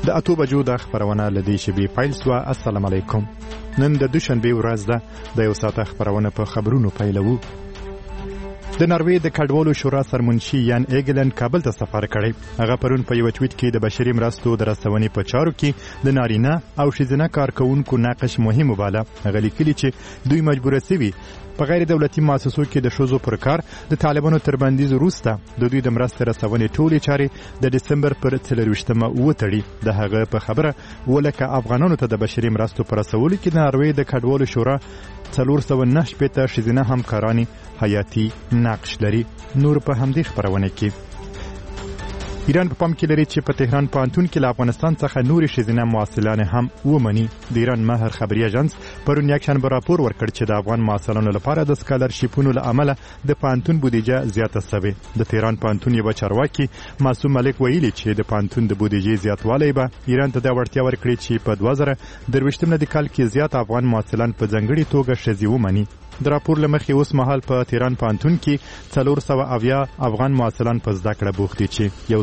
د 8 بجو د خبرونه لدی شبي پیل سو. السلام علیکم. نن د دوشنبه ورځ ده. د یو ساعت خبرونه په خبرونو پیلوو. د ناروې د کډوالو شورا سرمنشي یان ایګلن کابل ته سفر کړی. هغه پرون په یو ټویټ کې د بشري مرستو د رسونې په چارو کې د نارینه او ښځینه کارکونکو ناقص مهم وباله. هغه لیکلي چې دوی مجبور شوي په غیر دولتي مؤسسو کې د ښځو پر کار د طالبانو تر بندیز وروسته د دوی د مرستې رسونې ټولې چارې د دسمبر پر 24مه وتړي. د هغه په خبره ولکه افغانانو ته د بشري مرستو پر رسولو کې د ناروې د کډوالو شورا 409 ښځینه همکارانی حیاتي نقش لري. نور په همدې خبرونه کې ایران په پام کې لري چې په تهران پوهنتون کې له افغانستان څخه نورې ښځینه محصلانې هم ومني. د ایران ماهر خبري اژانس پرون یکشنبه راپور ورکړ چې د افغان محصلانو لپاره د سکالرشیپونو له امله د پوهنتون بودیجه زیاته شوې. د تهران پوهنتون یو چارواکي معصوم ملک ویلي چې د پوهنتون د بودیجې زیاتوالی به ایران ته د وړتیا ورکړي چې په 2023 کال کې زیات افغان محصلان په ځانګړي توګه ښځې ومني. د راپور لمخې اوس مهال په تهران پوهنتون کې 470 افغان محصلان په زده کړه بوخت دي چې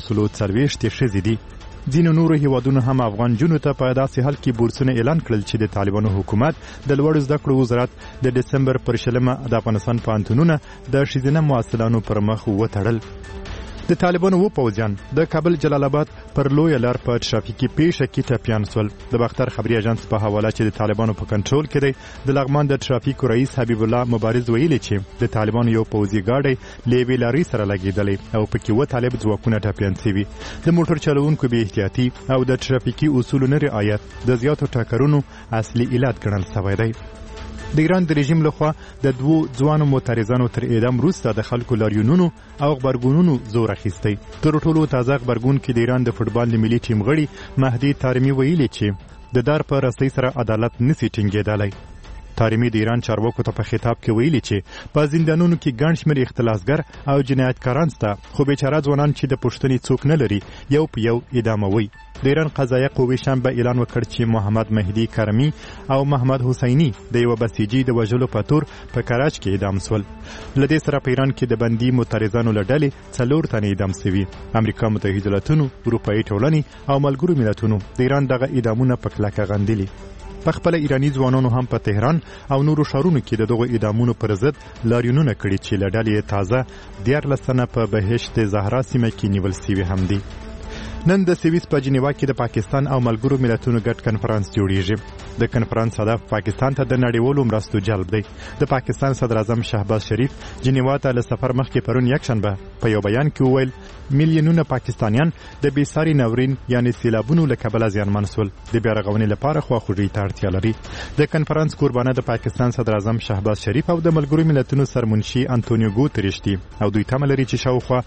140 ښځې دي. ځینو نورو هیوادونو هم افغان جنونو ته په داسې حال کې بورسونه اعلان کړل چې د طالبانو حکومت د لوړو زده کړو وزارت د دسمبر پر 20مه د افغانستان پوهنتونونه د ښځینه محصلانو پر مخ وتړل. د طالبانو و پوځیان د کابل جلال آباد پر لوی لار په ترافیکي پیښه کې ټپیان شول. د باختر خبري اژانس په حواله چې د طالبانو په کنټرول کې دی د لغمان د ترافیکو رئیس حبیب الله مبارز ویلي چې د طالبانو یو پوځي ګاډی لیوی لاري سره لګیدلی او پکې و طالب ځواکونه ټپیان شوي. د موټر چلوونکو بې احتیاطي او د ترافیکي اصولو نه رعایت د زیاتو ټکرونو اصلي علت ګڼل شوی دی. د ایران د رژیم لخوا د 2 ځوانو معترضانو تر اعدام وروسته د خلکو لاریونونو او خبرګونونو زور اخیستی. تر ټولو تازه خبرګون کې د ایران د فوټبال ملي ټیم غړي مهدي طارمی ویلي چې د دار په رسۍ سره عدالت نسی ټینګېدلی. طارمی د ایران چارواکو ته په خطاب کې ویلي چې په زندانونو کې ګڼ شمېر اختلاسګر او جنایتکاران شته، خو بیچاره ځوانان چې د پوښتنې څوک نه لري یو په یو اعداموي. د ایران قضایه قوې شنبه اعلان وکړ چې محمد مهدي کرمی او محمد حسینی د یو بسیجي د وژلو په تور په کراچ کې اعدام شول. له دې سره په ایران کې د بندي معترضانو له ډلې 4 تنه اعدام شوي. امریکا متحده ایالاتونو، اروپایي ټولنې او ملګرو ملتونو د ایران دغه اعدامونه په کلکه غندلي. په خپل ایرانی ځوانانو هم په تهران او نورو ښارونو کې دغه اعدامونو پر ضد لاریونونه کړي چې له ډلې تازه 14 تنه په بهشت زهرا سیمه کې نیول شوي هم دي. نن د سویس په جنیوا کې د پاکستان او ملګرو ملتونو ګډ کنفرانس جوړیږي. د کنفرانس هدف پاکستان ته د نړیوالو مرستو جلب دی. د پاکستان صدر اعظم شهباز شریف جنیوا ته له سفر مخکې پرون یکشنبه په یو بیان کې وویل میلیونونه پاکستانیان د بېساري ناورین یعنی سیلابونو له کبله زیانمن شول. د بیا رغونې لپاره خواخوږۍ ته اړتیا لري. د کنفرانس قربانه د پاکستان صدر اعظم شهباز شریف او د ملګرو ملتونو سرمنشي انټونیو ګوتریش دي او دوی تمه لري چې شاوخوا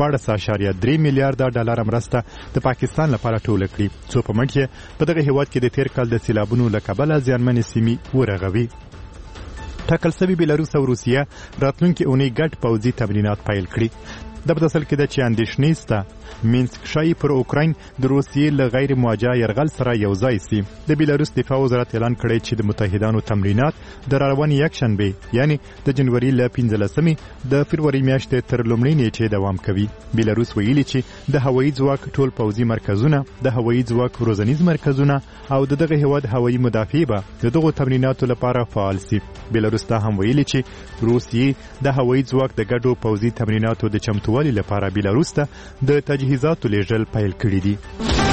14.3 میلیارډ ډالر مرسته د پاکستان لپاره ټوله کړي څو په منځ کې په دغه هیواد کې د تیر کال د سیلابونو له کبله زیانمنې سیمې ورغوي. ټاکل شوي بیلاروس او روسیه راتلونکې اونۍ ګډ پوځي تمرینات پیل کړي. د په اصل کې د چې اندېښنې شته مینسک ښایي پر اوکراین د روسیې له غیر موجه یرغل سره یو ځای سي. د بیلاروس دفاع وزارت اعلان کړی چې د متحدانو تمرینات د راروانې یکشنبې یعنی د جنوري له 15مې د فروری میاشتې تر لومړۍ نیټې دوام کوي. بیلاروس ویلي چې د هوایي ځواک ټول پوځي مرکزونه، د هوایي ځواک روزنیز مرکزونه او دغه هیواد هوایي مدافع به دغه تمریناتو لپاره فعال سي. بیلاروس ته هم ویلي چې روسیې د هوایي ځواک د ګډو پوځي تمریناتو د چمتووالي لپاره بیلاروس ته د تجهیزاتو لیږل پیل کړي دي.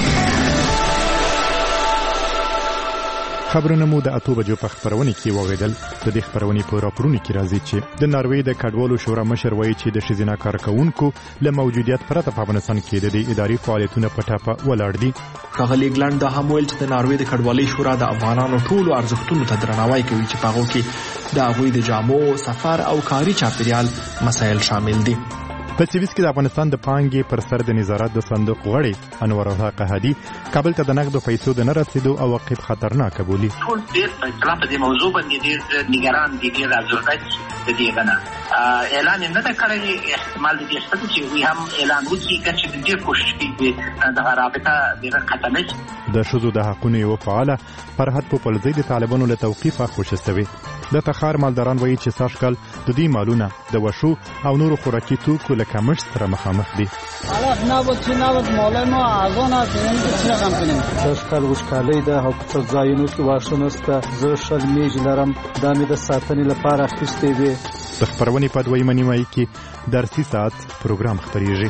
خبرونه مو د 8 بجو په خبرونه کې واوریدل. د دې خبرونې په راپورونو کې راځي چې د ناروې د کډوالو شورا مشر وایي چې د ښځینه کارکونکو له موجودیت پرته په افغانستان کې د اداري فعالیتونو په ټاپه ولاړ دي. ښاغلي ایګلند دا هم ویل چې د ناروې د کډوالۍ شورا د افغانانو ټولو ارزښتونو ته درناوی کوي چې په هغو کې د هغوی د جامو، سفر او کاري چاپیریال مسایل شامل دي. په سویس کې د افغانستان د پانګې پر سر د نظارت د صندوق غړی انور الله قحادي کابل ته د نقدو پیسو د نه رسیدو عواقب خطرناک بولي. ټول ډېر په دې موضوع باندې ډېر نگران دي، ډېر ازرده دي د دې غنه اعلان نه دا کړی، احتمال دې شته چې وی هم اعلان وکړي چې ډېر کوشش کوي د رابطه د قتلش د شذو د حقونو یو فعال فرحت پوپلزی د طالبانو له توقیف خوشی شوی. د تخار مالداران وایي چې ساشکل د دې مالونه د وشو او نورو خوراکي توکو له کمښت سره مخامخ دي. نبود مالای ما ازان است، چی رقم کنیم؟ ساشکل وشکالی ده او په ځایونو کې واښه نسته. زه شل میج لرم، دا مې د ساتنې لپاره اخیستې وې. د خپرونې په دویمه نیمایي کې درسي ساعت پروګرام خپریږي.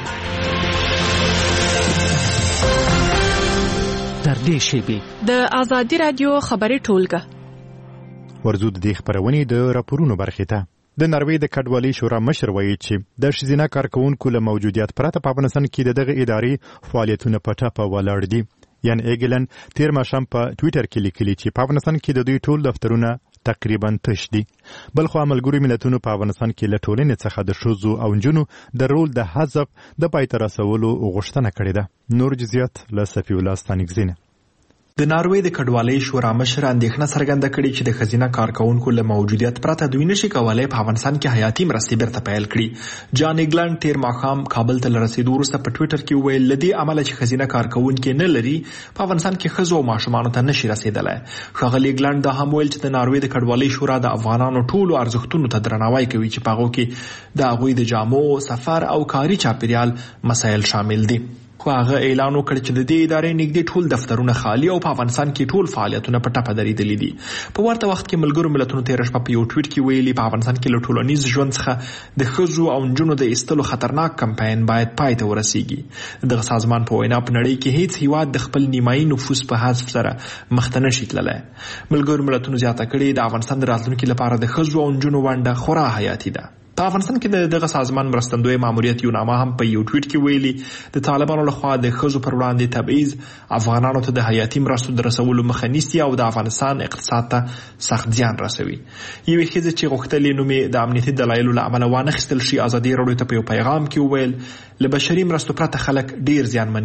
در دې شیبې د آزادي رادیو خبري ټولګه ورزو د دې خبرونې د راپورونو برخې ته. د ناروې د کډوالۍ شورا مشر وایي چې د ښځینه کارکوونکو له موجودیت پرته په افغانستان کې دغه ادارې فعالیتونه په ټاپه ولاړ دي. یان ایګلن تیر ماښام په ټویټر کې لیکلي چې په افغانستان کې د دوی ټول دفترونه تقریبا تش دي. بلخو ملګرو ملتونو په افغانستان کې له ټولنې څخه د ښځو او نجونو د رول د حذف د پای ته رسولو غوښتنه کړې ده. نور جزئیات له صفی الله ستانکزینه. د ناروې د کډوالۍ شورا مشر اندېښنه څرګنده کړې چې د ښځینه کارکوونکو له موجودیت پرته دوی نشي کولای په افغانستان کې حیاتي مرستې بیرته پیل کړي. جان ایګلند تیر ماښام کابل ته رسیدو وروسته په ټویټر کې وویل لدې عمله چې ښځینه کارکوونکي نه لري په افغانستان کې ښځو او ماشومانو ته نشي رسیدلی. ښاغلي ایګلند دا هم ویل چې د ناروې د کډوالۍ شورا د افغانانو ټولو ارزښتونو ته درناوی کوي چې په هغو کې د هغوی د جامو، سفر او کاري چاپیریال مسایل شامل دي. خو هغه اعلان وکړ چې د دې ادارې نږدې ټول دفترونه خالی او په افغانستان کې ټول فعالیتونه په ټاپه درېدلي دي. په ورته وخت کې ملګرو ملتونو تېره شپه په یو ټویټ کې ویلي په افغانستان کې له ټولنیز ژوند څخه د ښځو او نجونو د ایستلو خطرناک کمپاین باید پای ته ورسیږي. دغه سازمان په وینا په نړۍ کې هیڅ هیواد د خپل نیمایي نفوس په حذف سره مخ ته نشي تللی. ملګرو ملتونو زیاته کړې د افغانستان د راتلونکي لپاره د ښځو او نجونو ونډه خورا حیاتي ده. په افغانستان کې دغه سازمان مرستندوی ماموریت یوناما هم په یو ټویټ کې ویلي د طالبانو لخوا د ښځو پر وړاندې تبعیض افغانانو ته د حیاتي مرستو د رسولو مخه نیسي او د افغانستان اقتصاد ته سخت زیان رسوي. یوې ښځې چې غوښتلې نوم یې د امنیتي دلایلو له امله وانخیستل شي ازادي راډیو ته په یو پیغام کې وویل له بشري مرستو پرته خلک ډیر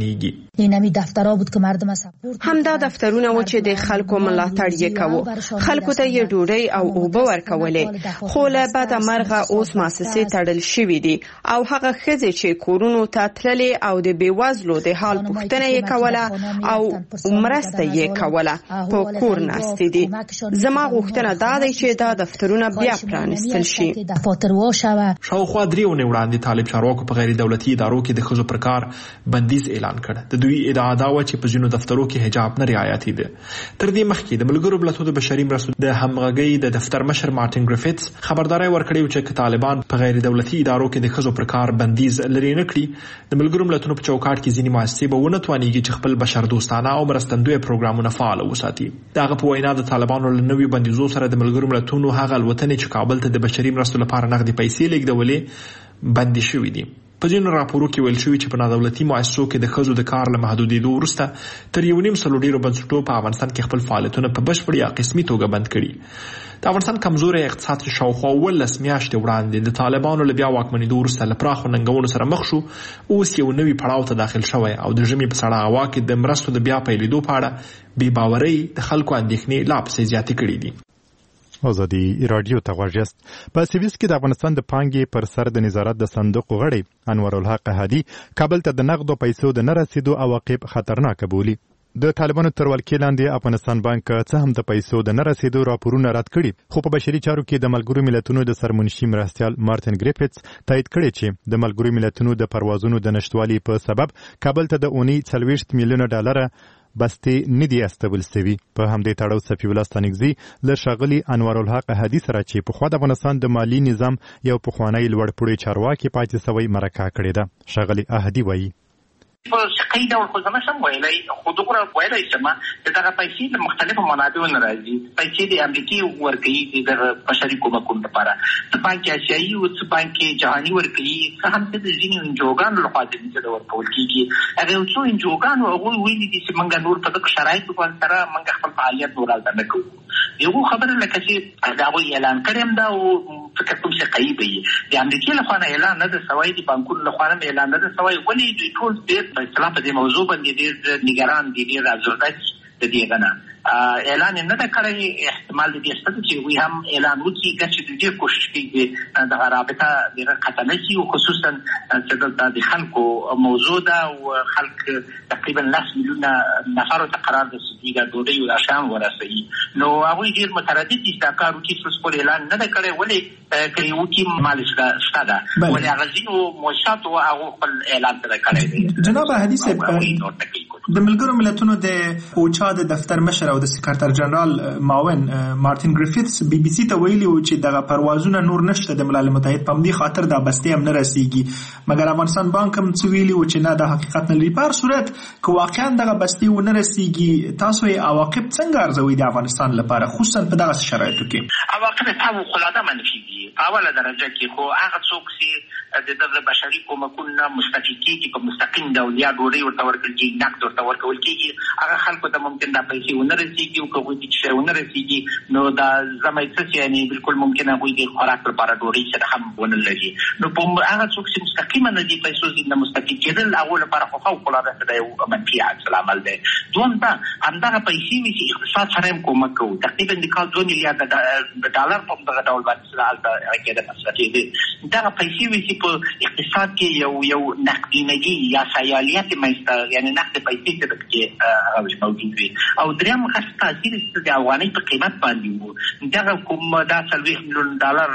زیانمنېږي. همدا دفترونه و چې د خلکو ملاتړ یې کوو، خلکو ته یې ډوډۍ او اوبه ورکولې، خو له بده مرغه اوس مؤسسې تړل شوې دي او هغه ښځې چې کورونو ته تللې او د بېوزلو د حال پوښتنه یې کوله او مرسته یې کوله په کور ناستې دي. زما غوښتنه دا دی چې دا دفترونه بیا پرانیستل شي. شاوخوا 3 اونۍ وړاندې طالب چارواکو په غیر دولتي ادارو کې د ښځو پر کار بندیز اعلان کړ. د دوی ادعا دا وه چې په ځینو دفترو کې حجاب نه رعایتي ده. تر دې مخکې د ملګرو ملتونو د بشري مرستو د همغږۍ د دفتر مشر مارټین ګریفټس خبرداری ورکړی چې طالبان په غیر دولتي ادارو کې د ښځو پر کار بندیز لري نه کړي، د ملګرو ملتونو په چوکاټ کې ځینې مؤسسې به ونه توانیږي چې خپل بشردوستانه او مرستندوی پروګرامونه فعال وساتي. د هغه په وینا د طالبانو له نویو بندیزو سره د ملګرو ملتونو هغه الوتنې چې کابل ته د بشري مرستو لپاره نغدي پیسې لیږدولې بندي شوي دي. په ځینو راپورو کې ویل شوي چې په نادولتي مؤسسو کې د ښځو د کار له محدودېدو وروسته تر 1.5 سلو ډېرو بنسټونو په افغانستان کې خپل فعالیتونه په بشپړ یا قسمي توګه بند کړي. د افغانستان کمزوری اقتصاد چې شاوخوا 18 میاشتې وړاندې د طالبانو له بیا واکمنېدو وروسته له پراخو ننګونو سره مخ شو، اوس یو نوي پړاو ته داخل شوی او د ژمي په سړه هوا کې د مرستو د بیا پیلېدو په اړه بې باورۍ د خلکو اندېښنې لا پسې زیاتې کړې دي. آزادي رادیو ته غوږ یاست. په سویس کې د افغانستان د پانګې پر سر د نظارت د صندوق غړی انور الحق هادي کابل ته د نقدو پیسو د نه رسیدو عواقب خطرناک بولي. د طالبانو تر ولکې لاندې افغانستان بانک څه هم د پیسو د نه رسیدو راپورونه رد کړي، خو په بشري چارو کې د ملګرو ملتونو د سرمنشي مرستیال مارټین ګریفټس تایید کړی چې د ملګرو ملتونو د پروازونو د نشټوالي په سبب کابل ته د اونۍ 40 میلیونه ډالر بستې نه دي استول سوي. په همدې تړاو صفی الله ستانکزی له ښاغلي انور الحق هادي سره چې پخوا د افغانستان د مالي نظام یو پخوانی لوړپوړی چارواکي پاتې سوی مرکه کړې ده. ښاغلي هادي وایي په شقي ډول خو زما سم ویلی، خو دغه ویلی چې ما دغه پیسې د مختلفو منابعو نه راځي. پیسې د امریکې ورکوي د بشري کومکونو لپاره، څه بانک اسیایي او څه بانک جهاني ورکوي، څه هم د ځینو انجوګانو لخوا د دې ورکول کېږي. هغه څو انجوګانو هغوی ویلي دي چې موږ نور په دغه شرایطو باندې سره موږ خپل فعالیت نور هلته نه کوو. یو خبره لکه چې دا هغوی اعلان کړی هم دا او فکر کوم چې قیب وي د امریکې لخوا نه اعلان نه ده سوی، د بانکونو لخوا نه اعلان نه ده سوی. ولې دوی ټول ډېر په اصطلاح په دې موضوع باندې ډېر نګران دي، ډېر ازرده دي د دې غنا اعلان نه دا کړی احتمال دې شته چې وي هم اعلان وکړي چې دې کوشش کوي د رابطه د قطنه شي او خصوصا چې د خلکو موضوع ده او خلک تقریبا 10 میلیون نفر ته قرار د سیګا دوی او شام ورسېږي نو هغه ډیر متردد دي چې کارو کې څه سپور اعلان نه کړي ولې کوي وکي مالش شته ده ولې هغه ځینو موشات او هغه خپل اعلان کړی دی جناب حدیث د ملګرو ملتونو د اوچا د دفتر مشر او د سکرټر جنرال معاون مارټین ګریفیث بي بي سي ته ویلي و چې دغه پروازونه نور نشته د ملل متحد په دې خاطر دا بستې هم نه رسیږي مګر افغانستان بانک هم څه ویلي و چې نه د حقیقت نه لري په صورت که واقعا دغه بستې و نه رسیږي تاسو یې عواقب څنګه ارزوي د افغانستان لپاره خصوصا په دغه شرایطو کې عواقب تاسو خلاصه منفي دي په اوله درجه کې خو هغه څوک چې د دغه بشري کومکونو مستفیدي کې په مستقیم ډول یا ډوړي ورته ورکړي نقد ورته ورکول کېږي هغه خلکو ته ممکن دا پیسې ونه رسیږي او کوم چې ونه رسیږي نو دا زمایت څه یعنی بالکل ممکن هغه د خوراک لپاره ډوړي چې هم ونه لري نو په هغه څوک چې مستقیما نه دي پیسې د مستفید کېدل هغه لپاره خو فوق العاده د یو منفي عکس العمل دی دوم دا همدغه پیسې چې اقتصاد سره کومک کوي تقریبا د کال 2 میلیارډ ډالر په دغه ډول باندې راکېده مصرفي دي دا پیسې چې په اقتصاد کې یو نقدینګي یا سیالیت مېسته یعنی نقد پیسې چې موجود وي او دریم خاص تاثیر د افغاني په قیمت باندې وو دا کوم دا 30 میلیون ډالر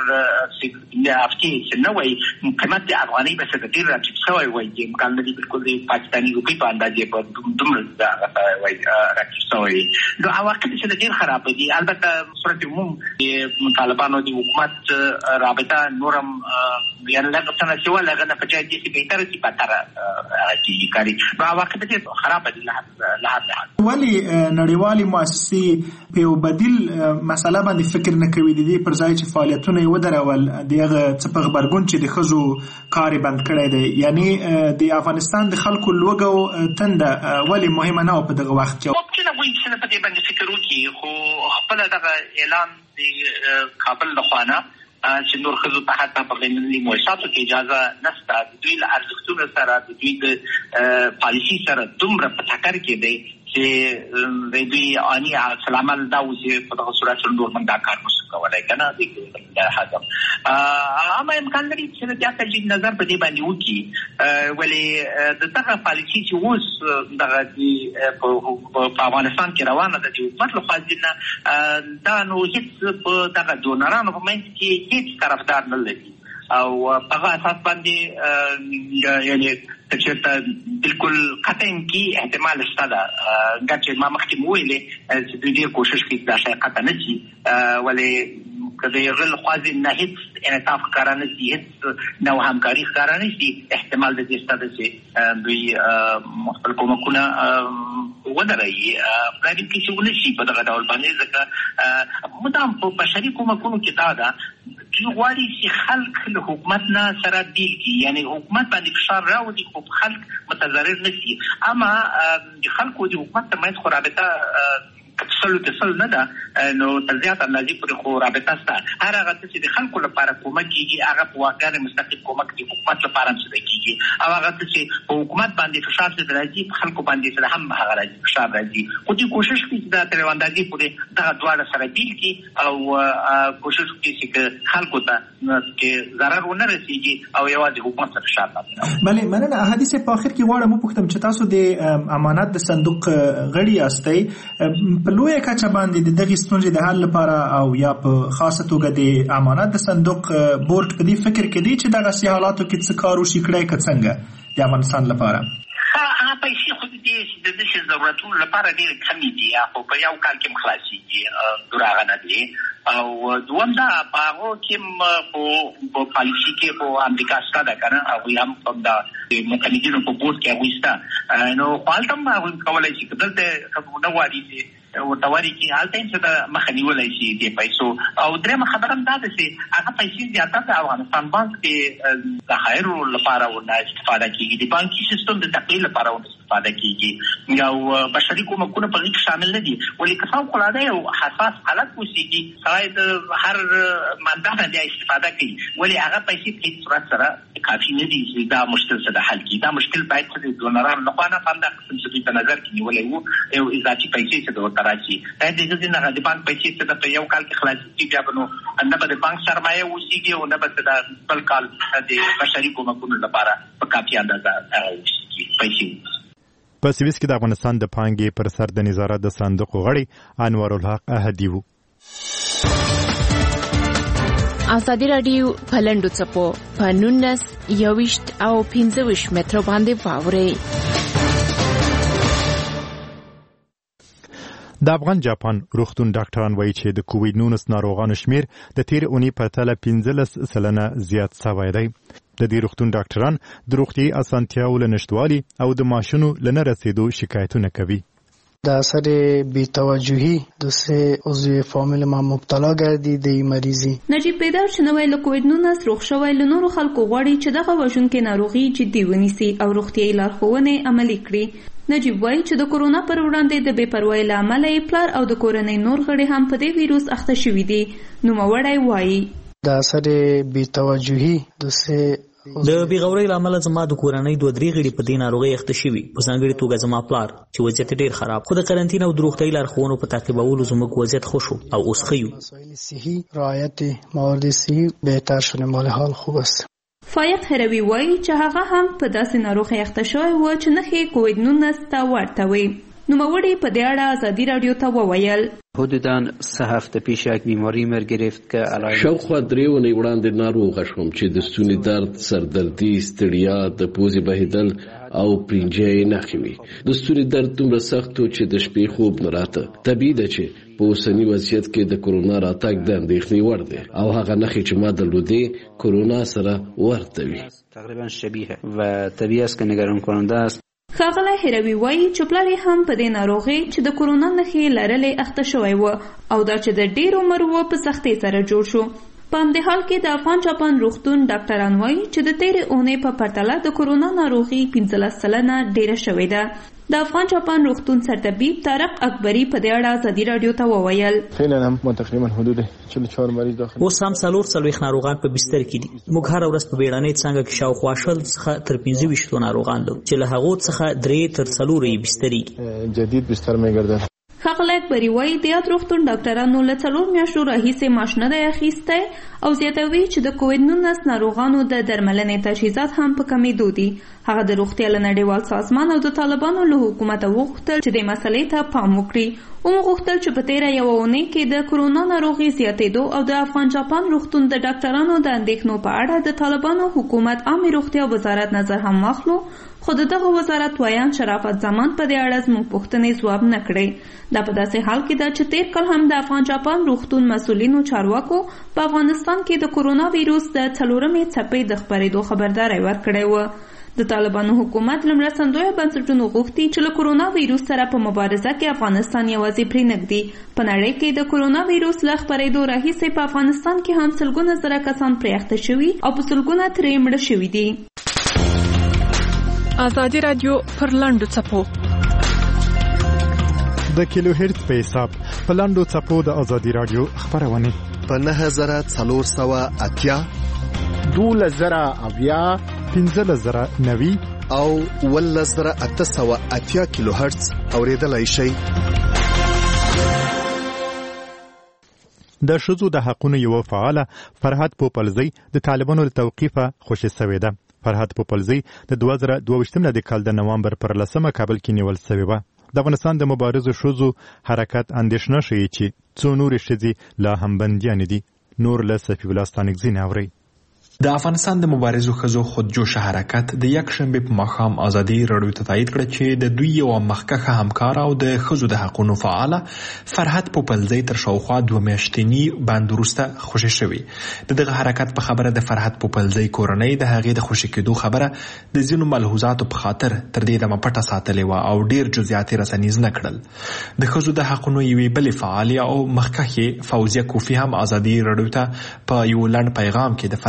چې افتی نه وای قیمت د افغاني په څیر ډیر راټیټ شوی وای چې امکان لري بالکل د پاکستاني روپی په اندازې په دومره وای راټیټ شوی نو عواقب چې ډیر خراب دي البته صورت عموم د طالبانو د حکومت رابطه نورم یعنی لکه څنګه چې ولا غنه په ځای کې به تر چې پاتره چې کاری نو عواقب دې خراب دي له ولی نړیوالي مؤسسې په بدیل مسله باندې فکر نه کوي د دې پر ځای چې فعالیتونه یې ودرول دغه څه په خبرګون چې د خزو کار بند کړی دی یعنی د افغانستان د خلکو لوګو تنده ولی مهمه نه په دغه وخت کې ممکن وي چې په دې باندې فکر وکړي خو خپل دغه اعلان د کابل لخوانه چې نور خزو ته حتی په غنلي مؤسساتو کې اجازه نشته د دوی له ارزښتونو سره د دوی د پالیسي سره دومره په ټکر کې دی چې د دوی اني سلامل دا و چې په دغه صورت نور من دا کار نشو کولای کنه د حاکم اما امکان لري چې د تجدید نظر په دې باندې وکړي ولې د دغه پالیسي چې اوس دغه په افغانستان کې روانه ده چې حکومت له خوا دا نو هیڅ په دغه ډونرانو په منځ کې هیڅ طرفدار نه لري او په اساس باندې یعنی چې بالکل قطعاً کې احتمال شته دا چې ما مخکې ویلې چې دوی کوشش کوي دا شی قطع نه شي ولې کله غل خوازي نه هیڅ انعطاف کارانه شي هیڅ نو همکاري کارانه شي احتمال د دې ستاسو چې دوی مختلف کومکونه ودرایي پرایویټ کې چې ونشي په دغه ډول باندې ځکه مدام په بشري کومکونو کې دا ده چې غواړي چې خلک له حکومت نه سره بیل کی یعنی حکومت باندې فشار راوړي خو خلک متضرر نشي اما د خلکو د حکومت ترمنځ خو رابطه تصل نه ده نو تر زیاته اندازې پورې خو رابطه شته هر هغه څه چې د خلکو لپاره کومک کېږي هغه په واقعا مستقیم کومک د حکومت لپاره هم څه کېږي او هغه څه چې په حکومت باندې فشار څه راځي په خلکو باندې سره هم هغه راځي فشار راځي خو دې کوشش کوي چې دا تر اندازې پورې دغه دواړه سره بیل کړي او کوشش کوي چې خلکو ته کې ضرر ونه رسیږي او یوازې حکومت ته فشار راځي بله مننه حدیث په اخر کې غواړم وپوښتم چې تاسو د امانت د صندوق غړي یاستئ په لویه کچه باندې دغه ستونزې د حل لپاره او یا په خاصه توګه د امانت د صندوق بورډ په دې فکر کې دی چې دغه سي حالاتو کې څه کار وشي کړای څنګه د افغانستان لپاره هغه پیسې خو دې د دې ضرورتونو لپاره ډېر کمې دي او په یو کال کې مخلاصيږي دراغه نه دي او دوم دا هغه کې په پالیسي کې په امریکا ستاده کنه او هم په د متمدینو په بورډ کې وایستا نو خپلتم هغه کولای شي کله نو وایي ورتواري کې حالت چې د مخنیولای شي د پیسو او درېمه خبره هم دا ده چې هغه پیسې زیاته د افغانستان بانک کې د خیرو لپاره ونه استفاده کیږي د بانکي سیستم د تقویل لپاره ونه استفاده کیږي او بشري کومکونه په دې کې شامل نه دي ولې که څو کولای او حساس حالت وسیږي سړی د هر منبع نه استفاده کوي ولې هغه پیسې په هیڅ صورت سره کافي نه دي چې دا مشکل څه د حل کړي. دا مشکل باید د ډونرانو لخوا نه پاندا قسم څه په نظر کې نیولې وو او اضافي پیسې څه د ورتراشي دا د دې نه د بانک پیسې څه د یو کال کې خلاصي بیا بنو نه به د بانک سرمایه وسیږي او نه به د بل کال د بشري کومکونو لپاره په کافي اندازه پیسې. په سویس کې د افغانستان د پانګې پر سر د نظارت د صندوق غړي انور الحق احدي وو. ازادي راډیو په لنډو څپو په 19 21 او 25 متر باندې واوري. د افغان جاپان روغتون ډاکټران وایي چې د کووډ 19 ناروغانو شمیر د تیر اونۍ په پرتله 15% زیات شوی دی. د دې روغتون ډاکټران د روغتیايي اسانتیاوو له نشټوالي او د ماشینو له نه رسیدو شکایتونه کوي. در اثر بی‌توجهی دو سه عضو فامیل ما مبتلا گردیده مریضی. نجیب پیدار شنوی له کووډ 19 روغ شوی له نورو خلکو غواړي چې دغه وژونکې ناروغي جدي ونیسي او روغتیايي لارښوونې عملي کړي. نجیب وایي چې د کورونا پر وړاندې د بې پروایۍ له امله یې پلار او د کورنۍ نور غړي هم په دې ویروس اخته شوي دي. نوموړی وایي در اثر بی‌توجهی دو سه د بیغورۍ له امله زما د کورنۍ 2-3 غړي په دې ناروغۍ اخته شوي، په ځانګړې توګه زما پلار چې وضعیت ډېر خراب، خو د قرنطین او د روغتیايي لارښوونو په تعقیبولو زموږ وضعیت ښه شو او اوس ښه یو. مسائل صحی رعایت موارد صحی بهتر شده، مال حال خوب است. فایق هروي وایي چې هغه هم په داسې ناروغۍ اخته شوی و چې نښې کووډ 19 ته ورته وي. نوموړی په دې اړه ازادي راډیو ته وویل حدوداً 3 هفته پیش یک بیماری مر گرفت که علائم شاوخوا 3 اونۍ وړاندې ناروغه شوم چې د ستوني درد، سردردي، ستړیا، د پوزې بهیدل او پرنجۍ نښې وي. د ستوني درد دومره سخت و چې د شپې خوب نه راته. طبیعي ده چې په اوسني وضعیت کې د کرونا راتګ د اندېښنې وړ دی او هغه نښې چې ما درلودې کرونا سره ورته وي. تقریبا شبیه و طبیعي است که نگران کننده است. ښاغلی هروي وایي چې پلار یې هم په دې ناروغۍ چې د کرونا نښې لرلې اخته شوی و او دا چې د ډېر عمر و په سختۍ سره جوړ شو. په همدې حال کې د افغان جاپان روغتون ډاکټران وایي چې د تېرې اونۍ په پرتله د کرونا ناروغي 15% ډېره شوې ده. د افغان جاپان روغتون سرطبیب طارق اکبری په دې اړه ازادي راډیو ته وویل فعلا هم تقریبا حدود 44 مریض داخل اوس هم 44 ناروغان په بستر کې دي. موږ هر ورځ په بیړنۍ څنګه کې شاوخوا 20 څخه تر 25 ناروغان لرو چې له هغو څخه 3 تر 4 بسترې جدید بستر مې ګرځي. ښاغلی اکبري وایي د یاد روغتون ډاکټرانو له 4 میاشتو راهیسې معاش نه دی اخیستی او زیاتوي چې د کووډ 19 ناروغانو د درملنې تجهیزات هم په کمیدو دي. هغه د روغتیا له نړیوال سازمان او د طالبانو له حکومته وغوښتل چې د مسلې ته پام وکړي. وغوښتل چې په تیره یوه اونۍ کې د کرونا ناروغي زیاتېدو او د افغان جاپان روغتون د ډاکټرانو د اندېښنو په اړه د طالبانو حکومت عامې روغتیا وزارت نظر هم واخلو، خو د دغه وزارت ویان شرافت زمان په دې اړه زموږ پوښتنې ځواب نه کړې. دا په داسې حال کې ده چې تېر کال هم د افغان جاپان روغتون مسؤلینو چارواکو په افغانستان کې د کرونا ویروس د 4مې څپې د خپرېدو خبرداری ورکړی و. د طالبانو حکومت له مرستندویه بنسټونو غوښتي چې له کرونا ویروس سره په مبارزه کې افغانستان یوازې پرېنږدي. په نړۍ کې د کرونا ویروس له خپرېدو راهیسې په افغانستان کې هم سلګونه زره کسان پرې اخته شوي او په سلګونه ترې مړه شوي دي. ازادي راډیو پر لنډو څپو د کیلو هرتز په حساب په لنډو څپو د ازادي راډیو خبرونه په 9480 12090 15090 او 11880 کیلو هرتز اوریدلای شئ. د ښځو د حقونو یو فعال فرحت پوپلزی د طالبانو له توقیفه خوشی شوی ده. فرحت پوپلزی د 2022 کال د نوامبر پر 10 کابل کې نیول شوی و. د افغانستان د مبارزو ښځو حرکت اندېښنه ښیي چې څو نورې ښځې لا هم بندیانې دي. نور له صفي الله ستانکزي نه اوري. د افغانستان د مبارزو ښځو خودجوشه حرکت د یک شنبې په ماښام ازادي راډیو ته تایید کړه چې د دوی یو مخکښه همکار او د ښځو د حقونو فعاله فرحت پوپلزی تر شاوخوا 2 میاشتني بند وروسته خوشي شوی. د دغه حرکت په خبره د فرحت پوپلزی کورنۍ د هغې د خوشي کېدو خبره د ځینو ملحوظاتو په خاطر تر دې دمه پټه ساتلې وه او ډېر جزئیات یې رسنیز نه کړل. د ښځو د حقونو یوې بلې فعالې او مخکښې فوزیه کوفي هم ازادي راډیو ته په یو لنډ پیغام کې د فرحت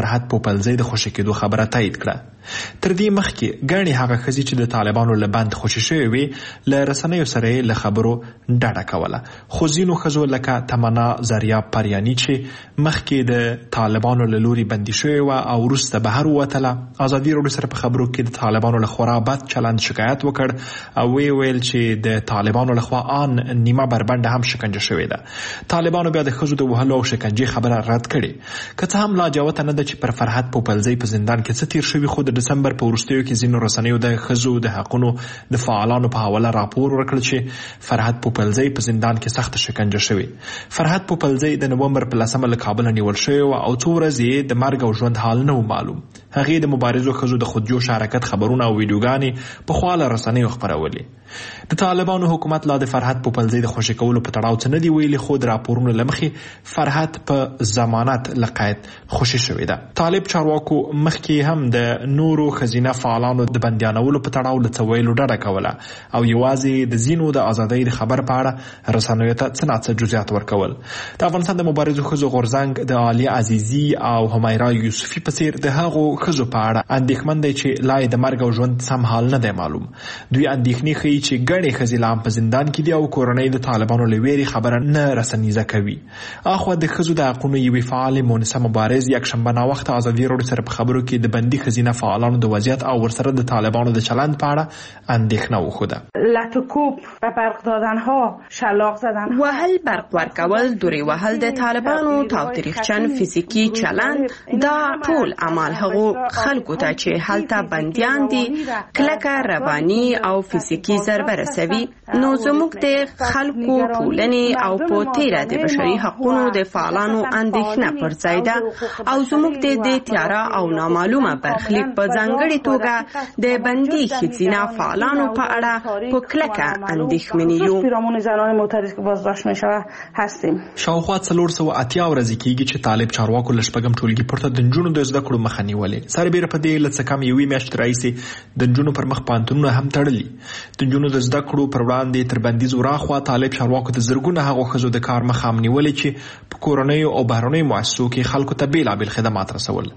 پوپلزی د خوشي کېدو خبره تایید کړه. تر دې مخکې ګڼې هغه ښځې چې د طالبانو له بند خوشي شوې وې له رسنیو سره له خبرو ډډه کوله. خو ځینو ښځو لکه تمنا زریاب پریاني چې مخکې د طالبانو له لوري بندي شوې وه او وروسته بهر ووتله، ازادي راډیو سره په خبرو کې د طالبانو له خورا بد چلند شکایت وکړ او ویل چې د طالبانو لخوا آن نیمه بربنډه هم شکنجه شوې ده. طالبانو بیا د ښځو د وهلو او شکنجې خبره رد کړې. که څه هم لا جوته نه ده چې پر فرحت پوپلزی په زندان کې څه تیر شوي، خو د دسمبر په وروستیو کې ځینو رسنیو د ښځو د حقونو د فعالانو په حواله راپور ورکړ چې فرحت پوپلزی په زندان کې سخت شکنجه شوی. فرحت پوپلزی د نومبر په 10 له کابل نیول شوی او څو ورځې د مرګ او ژوند حال نه معلوم. هغې د مبارزو ښځو د خودجوش حرکت خبرونه او ویډیوګانې په خواله رسنیو خپرولې. د طالبانو حکومت لا د فرحت پوپلزی د خوشي کولو په تړاو څه نه دی ویلي، خو د راپورونو له مخې فرحت په ضمانت له قید خوشي شوې ده. طالب چارواکو مخکې هم د نورو ښځینه فعالانو د بندیانولو په تړاو له څه ویلو ډډه کوله او یوازې د ځینو د ازادۍ د خبر په اړه رسنیو ته څه ناڅه جزئیات ورکول. د افغانستان د مبارزو ښځو غورځنګ د عالیه عزیزي او همیرا یوسفي په څیر د هغو ښځو په اړه اندېښمن دی چې لا د مرګ او ژوند سم حال نه دی معلوم. دوی اندېښنې ښیي چې ګڼې ښځې لا هم په زندان کې دي او کورنۍ د طالبانو له ویرې خبره نه رسنیزه کوي. اخوا د ښځو د حقونو یوې فعالې مونسه مبارز یکشنبه ناوخته ازادي راډیو سره په خبرو کې د بندي ښځینه فعالانو د وضعیت او ورسره د طالبانو د چلند په اړه اندېښنه وښوده. لاتوکوب و برق دادنها، شلاق زدن، وهل، برق ورکول، دوري وهل د طالبانو تاوتریخچن فیزیکی چلند دا ټول اعمال هغو خلکو ته چې هلته بندیان دي کلکه رواني او فیزیکی ضربه رسوي. نو زموږ د خلکو ټولنې او په تیره د بشري حقوقو د فعالانو اندېښنه پر ځای ده او زموږ د دې تیاره او نامعلومه برخلیک په ځانګړې توګه د بندي ښځینه فعالانو په اړه په کلکه اندېښمن یو. پیرامون زنان معترض که بازداشت میشود هستیم. شاوخوا 480 ورځې کېږي چې طالب چارواکو له شپږم ټولګي پورته د نجونو د زده کړو مخه نیولې. سربیره په دې له څه کم یوې میاشتې راهیسې د نجونو پر مخ پوهنتونونه هم تړلي. د نجونو د زده کړو پر وړاندې تر بندیز وراخوا طالب چارواکو د زرګونه هغو ښځو د کار مخه هم نیولې چې په کورنیو او بهرنیو مؤسسو کې خلکو ته بېلابېل خدمات رسول.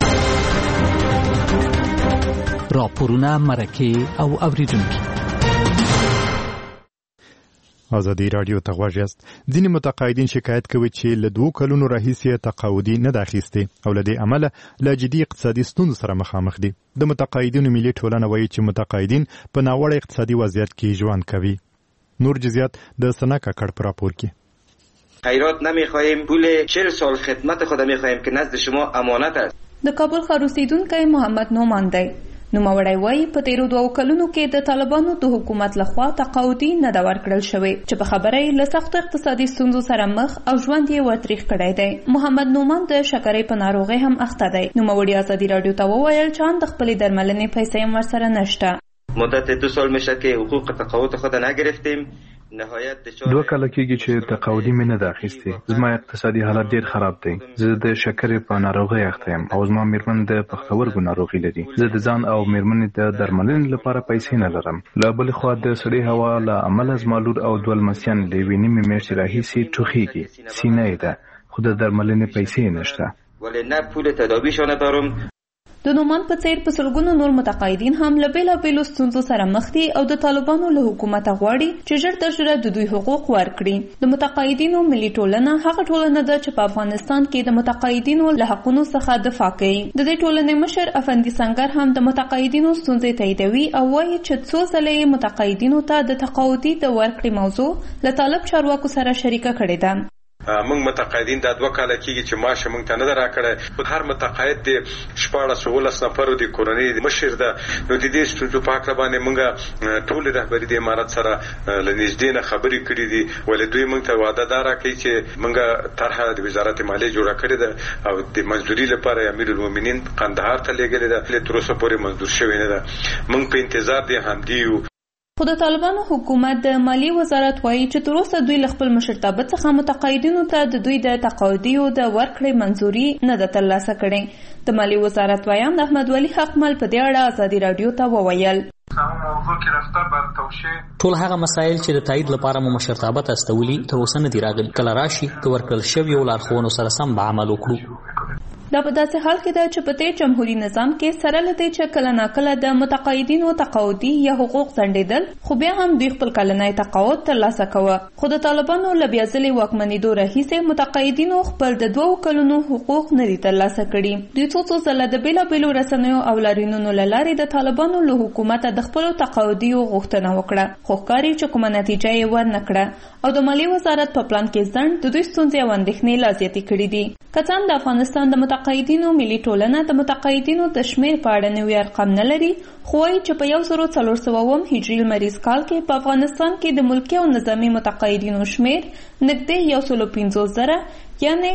راپورونه، مرکې او اوریدونکي. ازادي راډیو ته غوږ یاست. ځینې متقاعدین شکایت کوي چې له 2 کلونو راهیسې تقاعدي نه ده اخیستې او له دې امله له جدي اقتصادي ستونزو سره مخامخ دي. د متقاعدینو ملي ټولنه وایي چې متقاعدین په ناوړه اقتصادي وضعیت کې ژوند کوي. نور جزئیات د سنا کاکړ پر راپور کې. خیرات نمیخواهیم، پول 40 سال خدمت خود میخواهیم که نزد شما امانت است. د کابل ښار اوسیدونکی محمد نومان دی. نوموړی وایي په تیرو 2 کلونو کې د طالبانو د حکومت لخوا تقاعدي نه ده ورکړل شوی چې په خبره یې له سختو اقتصادي ستونزو سره مخ او ژوند یې ورتریخ کړی دی. محمد نومان د شکرې په ناروغۍ هم اخته دی. نوموړي ازادي راډیو ته وویل چې ان د خپلې درملنې پیسې هم ورسره نشته. مدت 2 سال میشه که حقوق تقاعد خود نگرفتیم. 2 کاله کېږي چې تقاعدي مې نه ده اخیستې. زما اقتصادي حالت ډېر خراب دی. زه د شکرې په ناروغۍ اخته یم او زما میرمن د پښتورګو ناروغي لري. زه د ځان او میرمنې د درملنې لپاره پیسې نه لرم. له بلې خوا د سړې هوا له امله زما لور او 2 لمسیان له یوې نیمې میاشتې راهیسې ټوخیږي. سینه یې ده خو د درملنې پیسې نشته. ولی نه پول تداویشانه دارم. د نومان په څیر په سلګونو نور متقاعدین هم له بیلابیلو ستونزو سره مخ دي او د طالبانو له حکومت غواړي چې ژر تر ژره د دوی حقوق ورکړي. د متقاعدینو ملي ټولنه هغه ټولنه ده چې په افغانستان کې د متقاعدینو له حقونو څخه دفاع کوي. د دې ټولنې مشر افندي سنگر هم د متقاعدینو ستونزې تاییدوي او وایي چې څو ځله متقاعدینو ته د تقاعدي د ورکړې موضوع له طالب چارواکو سره شریکه کړې ده. موږ متقاعدین د 2 کاله کېږي چې معاش موږ ته نه راکړی. هر متقاعد د 14 نفرو د کورنۍ مشر ده. نو د دې ستونزو په اړه باندې موږ ټول رهبری د امارت سره لنږدې نه خبرې کړې دي. ولې دوی موږ ته وعده دار راکړي چې موږ طرحه د وزارت مالیه جوړه کړې ده او د منځوري لپاره امیر المؤمنین قندهار ته لېږلې ده. تر اوسه پورې منظور شوی نه ده. موږ په انتظار دي همدې یو. خو د طالبانو حکومت د مالی وزارت وایي چې تر اوسه دوی له خپل مشرتابه څخه متقاعدینو ته د دوی د تقاعدیو د ورکړې منظوري نه ده ترلاسه کړې. د مالی وزارت وایان د احمد ولی حقمل په دې اړه ازادي راډیو ته وویل ټول هغه مسایل چې د تایید لپاره مو مشرتابه ته استولي تر اوسه نه دي راغلي. کله راشي که ورکړل شوي لارښوونو سره سم به عمل وکړو. دا په داسې حال کې ده چې په تیر جمهوریت نظام کې سره له دې چې کله ناکله د متقاعدینو تقاعدي یا حقوق ځنډېدل، خو بیا هم دوی خپل کلنی تقاعد ترلاسه کوه. خو د طالبانو له بیا ځلې واکمنېدو راهیسې متقاعدینو خپل د 2 کلونو حقوق نه دي ترلاسه کړي. دوی څو ځله د بېلابېلو رسنیو او لاریونونو له لارې د طالبانو له حکومته د خپلو تقاعدیو غوښتنه وکړه، خو ښکاري چې کومه نتیجه یې ورنه کړه او د مالیې وزارت په پلان کې ځنډ د دوی ستونزې او اندېښنې لا زیاتې کړي دي. که څه هم د افغانستان د متقاعدینو ملي ټولنه د متقاعدینو د شمېر په اړه نوي ارقام نه لري، خو وایي چې په 1400 هجري لمریز کال کې په افغانستان کې د ملکي او نظامي متقاعدینو شمېر نږدې 150,000 یعنې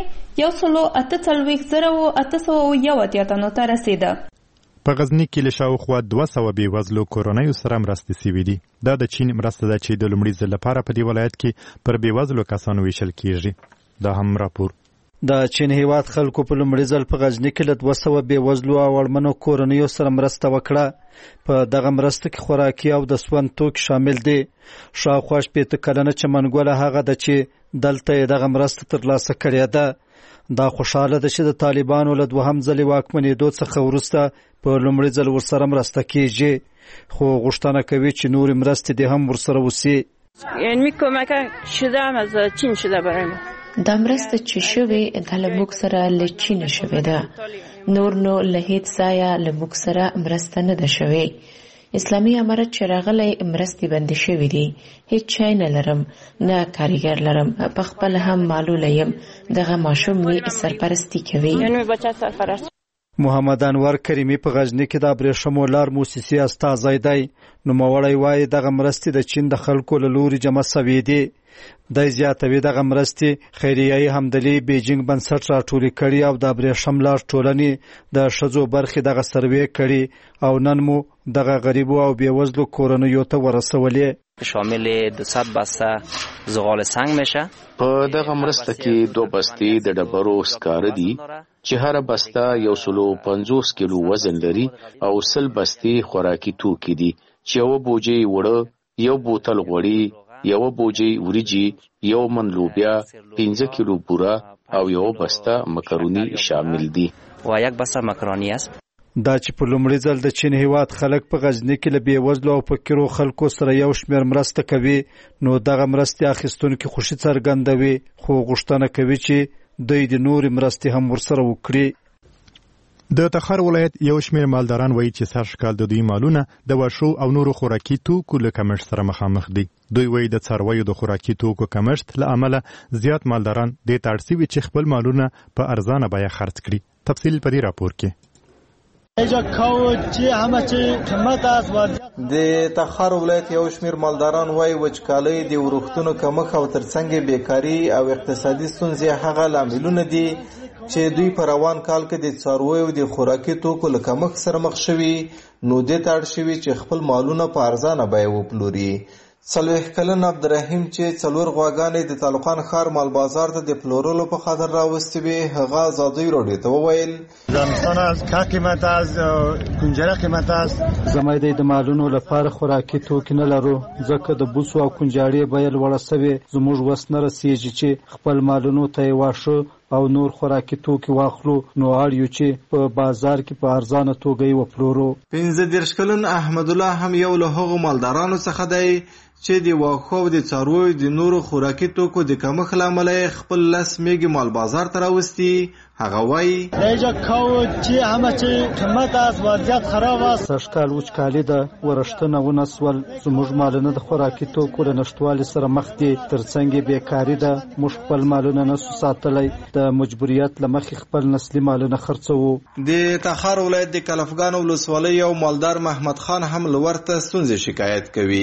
148,801 تنو ته رسېده. په غزني کې له شاوخوا 200 بېوزلو کورنیو سره مرستې سوي دي. دا د چین مرسته ده چې د لومړي ځل لپاره په دې ولایت کې پر بېوزلو کسانو ویشل کیږي. دا هم راپور. د چین هیواد خلکو په لومړي ځل په غزني کې له 200 بېوزلو او اړمنو کورنیو سره مرسته وکړه. په دغه مرسته کې خوراکي او د سون توکي شامل دي. شاوخوا 80 کلنه چمنګوله هغه ده چې دلته یې دغه مرسته ترلاسه کړې ده. دا خوشاله ده چې د طالبانو له 2م ځلې واکمنېدو څخه وروسته په لومړي ځل ورسره مرسته کیږي، خو غوښتنه کوي چې نورې مرستې دې هم ورسره وسي. یعنی کمک شده هم از چین شده برای ما. دا مرسته چې شوې دا له موږ سره له چین شوې ده، نور نو له هیڅ ځایه له موږ سره مرسته نه ده شوې. اسلامي امارت چې راغلی مرستې بندې شوې دي، هیڅ شی نه لرم، نه کاریګر لرم، په خپل هم معلوله یم. دغه ماشوم مې سرپرستی کوي. یعنی بچه سرپرست. محمد انور کریمی په غزني کې د ابریښمو لار موسسې استازی دی. نوموړی وایي دغه مرستې د چین د خلکو له لوري جمع سوي دي. دی زیاتوي دغه مرستې خیریه همدلي بیجینګ بنسټ راټولې کړي او د ابریښم لار ټولنې د ښځو برخې دغه سروې کړي او نن مو دغه غریبو او بېوزلو کورنیو ته ورسولې. شامل 200 بسته زغال سنگ میشه. په دغه مرسته کې 2 بستې د ډبرو سکاره دي چې هر بسته 150 کیلو وزن لري او 100 بستې خوراکي توکي دي چې 1 بوجي وړه، 1 بوتل غوړي، 1 بوجي وریجی، 1 من لوبیا، 15 کیلو بوره او 1 بسته مکروني شامل دي. و 1 بسته مکروني است. دا چې په لومړي ځل د چین هیواد خلک په غزني کې له بېوزلو او فقیرو خلکو سره یو شمېر مرسته کوي، نو دغه مرستې اخیستونکي خوښي څرګندوي، خو غوښتنه کوي چې دوی د نورې مرستې هم ورسره وکړي. د تخار ولایت یو شمېر مالداران وایي چې سږکال د دوی مالونه د واښو او نورو خوراکي توکو له کمښت سره مخامخ دي. دوی وایي د څارویو د خوراکي توکو کمښت له امله زیات مالداران دې ته اړ سوي چې خپل مالونه په ارزانه بیه خرڅ کړي. تفصیل په دې راپور کې. د تخار ولایت یو شمېر مالداران وایي وچکالۍ د ورښتونو کمښت او ترڅنګ بیکاري او اقتصادي ستونزې هغه لاملونه دي چې دوی په روان کال کې د څارویو د خوراکي توکو له کمښت سره مخ شوي، نو دې ته اړ شوي چې خپل مالونه په ارزانه بیه وپلوري. 40 کلن عبدالرحیم چې 4 غواګانې د تعلقان ښار مال بازار ته د پلورلو په خاطر راوستې وې، هغه ازادۍ راډیو ته وویل زمستان از کا قیمت است، کنجره قیمت است. زموږ د مالونو لپاره خوراکي توکي نه لرو، ځکه د بوسو او کنجاړې بیه لوړه سوې. زموږ وس نه رسیږي چې خپل مالونو ته یې واښه او نور خوراکي توکي واخلو، نو اړ یو چې په بازار کې په ارزانه توګه یې وپلورو. 15 کلن احمد الله هم یو له هغو مالدارانو څخه دی چې د واښو او د څارویو د نورو خوراکي توکو د کمښت له امله خپل 10 میږي مال بازار ته راوستي. هغه وایي سږکال وچکالي ده، ورښتونه ونسول، زموږ مالونه د خوراکي توکو له نشتوالي سره مخ دي، ترڅنګ بیکاري ده، موږ خپل مالونه نسو ساتلی، د مجبوریت له مخې خپل نسلي مالونه خرڅوو. د تخار ولایت د کلفګان ولسوالۍ یو مالدار محمد خان هم له ورته ستونزې شکایت کوي.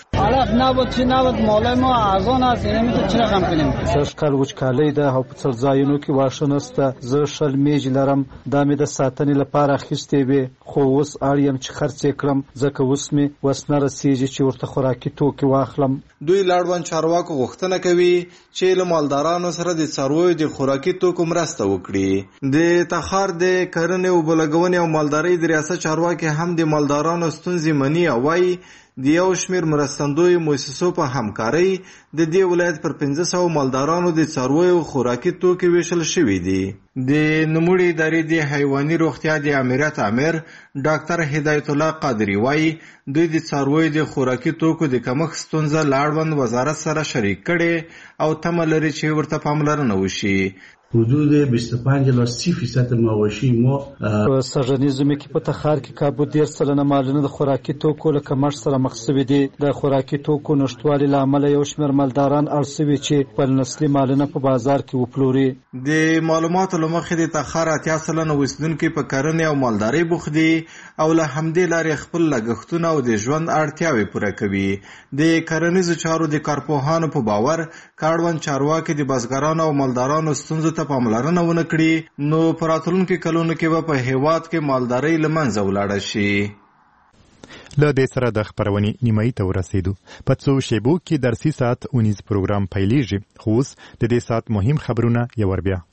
سږکال وچکالۍ ده او په څل ځایونو کې واښه نشته. زه 100 میږ لرم، دا مې د ساتنې لپاره اخیستې وې، خو اوس اړ یم چې خرڅ یې کړم، ځکه اوس مې وس نه رسیږي چې ورته خوراکي توکي واخلم. دوی لاړوند چارواکو غوښتنه کوي چې له مالدارانو سره د څارویو د خوراکي توکو مرسته وکړي. د تخار د کرنې او بلګونې او مالدارۍ د ریاست چارواکي هم د مالدارانو ستونزې مني او وایي د یو شمېر مرستندوی مؤسسو په همکارۍ د دې ولایت پر 1500 مالدارانو د څارویو خوراکي توکي ویشل شوي دي. د نوموړي ادارې د حیواني روغتیا د امریت امیر ډاکټر هدایت الله قادری وایي دوی د څارویو د خوراکي توکو د کمښت ستونزه له اړوند وزارت سره شریک کړي او تمه لري چې ورته پاملرنه وشي. حدود 25% مواشی ما په سرژنیزو مې کې په تخار کې کابو 13% مالونه د خوراکي توکو له کمښت سره مخ شوي دي. د خوراکي توکو نشتوالي له امله یو شمېر مالداران اړ شوي چې خپل نسلي مالونه په بازار کې وپلوري. د معلوماتو له مخې د تخار 80% اوسیدونکي په کرنې او مالدارۍ بوخت دي او له همدې لارې خپل لګښتونه او د ژوند اړتیاوې پوره کوي. د کرنیزو چارو د کارپوهانو په باور کاروان چارواکي د بزګرانو او مالدارانو ستونزو ته پاملرنه ونه کړي نو په راتلونکو کلونو کې به په هیواد کې مالدارۍ له منځه ولاړه شي. له دې سره د خبرونې نیمایي ته ورسېدو. په څو شیبو کې درسي ساعت 19 پروګرام پیلېږي. خو اوس د دې ساعت مهم خبرونه یو ور بیا.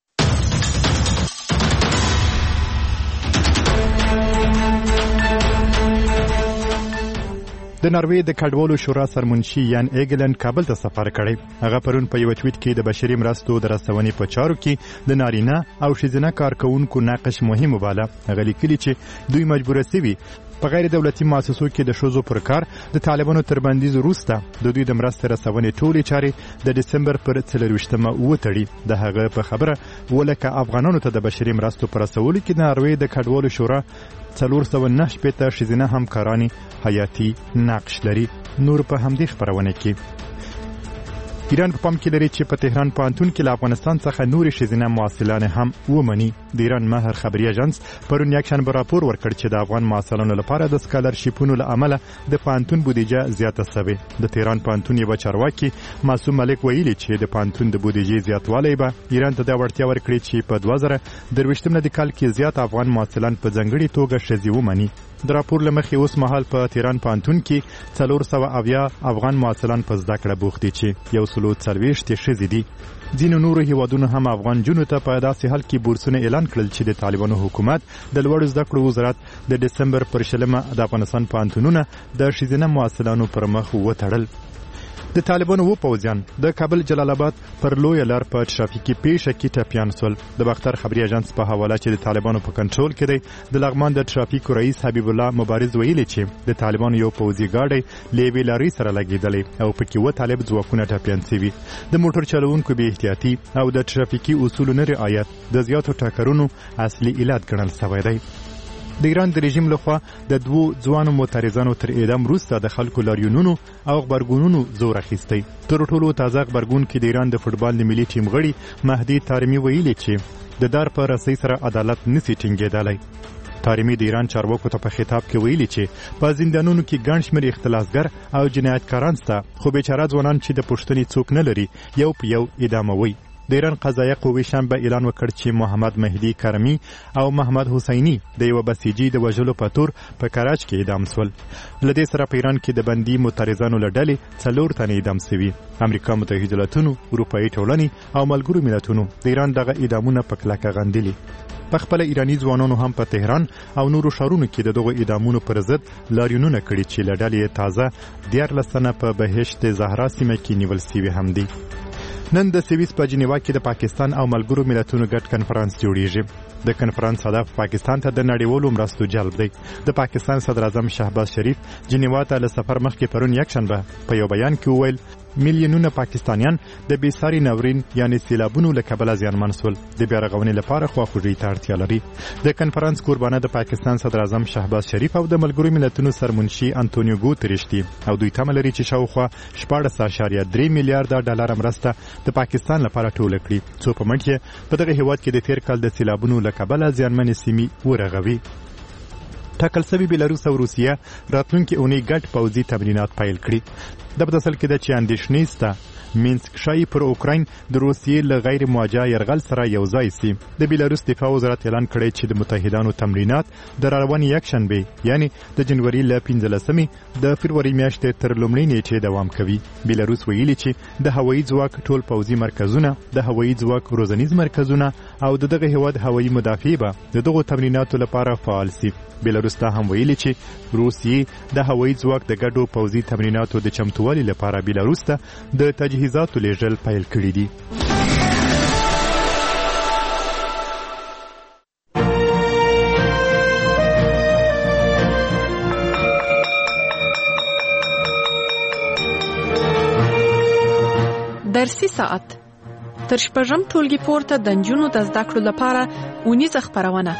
د ناروې د کډوالو شورا سرمنشي یان ایګلند کابل ته سفر کړی. هغه پرون په یو ټویټ کې د بشري مرستو د رسونې په چارو کې د نارینه او ښځینه کارکونکو نقش مهم وباله. هغه لیکلي چې دوی مجبور شوي په غیر دولتي مؤسسو کې د ښځو پر کار د طالبانو تر بندیز وروسته د دوی د مرستې رسونې ټولې چارې د ډسمبر پر 24مه وتړي. د هغه په خبره ولکه افغانانو ته د بشري مرستو پر رسولو کې د ناروې د کډوالو شورا 409 ښځینه همکارانې حیاتي نقش لري. نور په همدې خبرونه کې ایران په پام کې لري چې په تهران پوهنتون کې له افغانستان څخه نورې ښځینه محصلانې هم ومني. د ایران مهر خبري اژانس پرون یکشنبه راپور ورکړ چې د افغان محصلانو لپاره د سکالرشیپونو له امله د پوهنتون بودیجه زیاته شوې. د تهران پوهنتون یو چارواکي معصوم ملک ویلي چې د پوهنتون د بودیجې زیاتوالی به ایران ته د وړتیا ورکړي چې په 2023 کال کې زیات افغان محصلان په ځانګړې توګه ښځې ومني. د راپور له مخې اوس مهال په تهران پوهنتون کې 470 افغان محصلان په زده کړه بوخت دي چې 140 ښځې دي. ځینو نورو هیوادونو هم افغان جنو ته په داسې حال کې بورسونه اعلان کړل چې د طالبانو حکومت د لوړو زده کړو وزارت د ډسمبر پر 20 د افغانستان پوهنتونونه د ښځینه محصلانو پر مخ وتړل. د طالبانو و پوځیان د کابل جلال آباد پر لویه لار په ترافیکي پیښه کې ټپیان شول. د باختر خبري اژانس په حواله چې د طالبانو په کنټرول کې دی د لغمان د ترافیکو رئیس حبیب الله مبارز ویلي چې د طالبانو یو پوځي ګاډی له یوې لارې سره لګېدلی او پکې و طالب ځواکونه ټپیان شوي. د موټر چلوونکو بې احتیاطي او د ترافیکي اصولو نه رعایت د زیاتو ټکرونو اصلي علت ګڼل شوی دی. د ایران د رژیم لخوا د دوو ځوانو معترضانو تر اعدام وروسته د خلکو لاریونونو او غبرګونونو زور اخیستی. تر ټولو تازه غبرګون کې د ایران د فوټبال د ملي ټیم غړي مهدي طارمی ویلي چې د دار په رسۍ سره عدالت نسی ټینګېدلی. طارمی د ایران چارواکو ته په خطاب کې ویلي چې په زندانونو کې ګڼ شمېر اختلاسګر او جنایتکاران شته خو بیچاره ځوانان چې د پوښتنې څوک نه لري یو په یو اعداموي. د ایران قضایه قوې شنبه اعلان وکړ چې محمد مهدي کرمی او محمد حسینی د یو بسیجي د وژلو په تور په کراچ کې اعدام شول. له دې سره په ایران کې د بندي معترضانو له ډلې 4 تنه اعدام شوي. امریکا متحده ایالاتونو، اروپایي ټولنې او ملګرو ملتونو د ایران دغه اعدامونه په کلکه غندلي. په خپل ایرانی ځوانانو هم په تهران او نورو ښارونو کې دغه اعدامونو پر ضد لاریونونه کړي چې له ډلې تازه 14 تنه په بهشت زهرا سیمه کې نیول شوي هم دي. نن د سویس په جنیوا کې د پاکستان او ملګرو ملتونو ګډ کنفرانس جوړیږي. د کنفرانس هدف پاکستان ته د نړیوالو مرستو جلب دی. د پاکستان صدر اعظم شهباز شریف جنیوا ته له سفر مخکې پرون یکشنبه په یو بیان کې وویل میلیونونه پاکستانیان د بېساري ناورین یعنی سیلابونو له کبله زیانمن شول. د بیا رغونې لپاره خواخوږۍ ته اړتیا لري. د کنفرانس قربانه د پاکستان صدر اعظم شهباز شریف او د ملګرو ملتونو سرمنشي انټونیو ګوتریش دي او دوی تمه لري چې شاوخوا 14.3 میلیارډ ډالر مرسته د پاکستان لپاره ټوله کړي څو په منځ کې په دغه هیواد کې د تیر کال د سیلابونو له کبله زیانمنې سیمې ورغوي. ټاکل شوي بیلاروس او روسیه راتلونکي اونۍ ګډ پوځي تمرینات پیل کړي. د په اصل کې د چې اندېښنې سته مینسک ښایي پر اوکراین د روسیې له غیر مواجه یرغل سره یو ځای سي. د بیلاروس دفاع وزارت اعلان کړی چې د متحدانو تمرینات د راروانې یکشنبې یعنی د جنوري له 15مې د فروری میاشتې تر لومړۍ نیټې دوام کوي. بیلاروس ویلي چې د هوایي ځواک ټول پوځي مرکزونه، د هوایي ځواک روزنیز مرکزونه او دغه هیواد هوایي مدافع به د دغو تمریناتو لپاره فعال سي. بیلاروس ته هم ویلي چې روسیې د هوایي ځواک د ګډو پوځي تمریناتو د چمتووالي لپاره بیلاروس ته د تجهیزاتو لیږل پیل کړي دي. درسي ساعت تر شپږم ټولګي پورته د نجونو د زده کړو لپاره اونیزه خپرونه.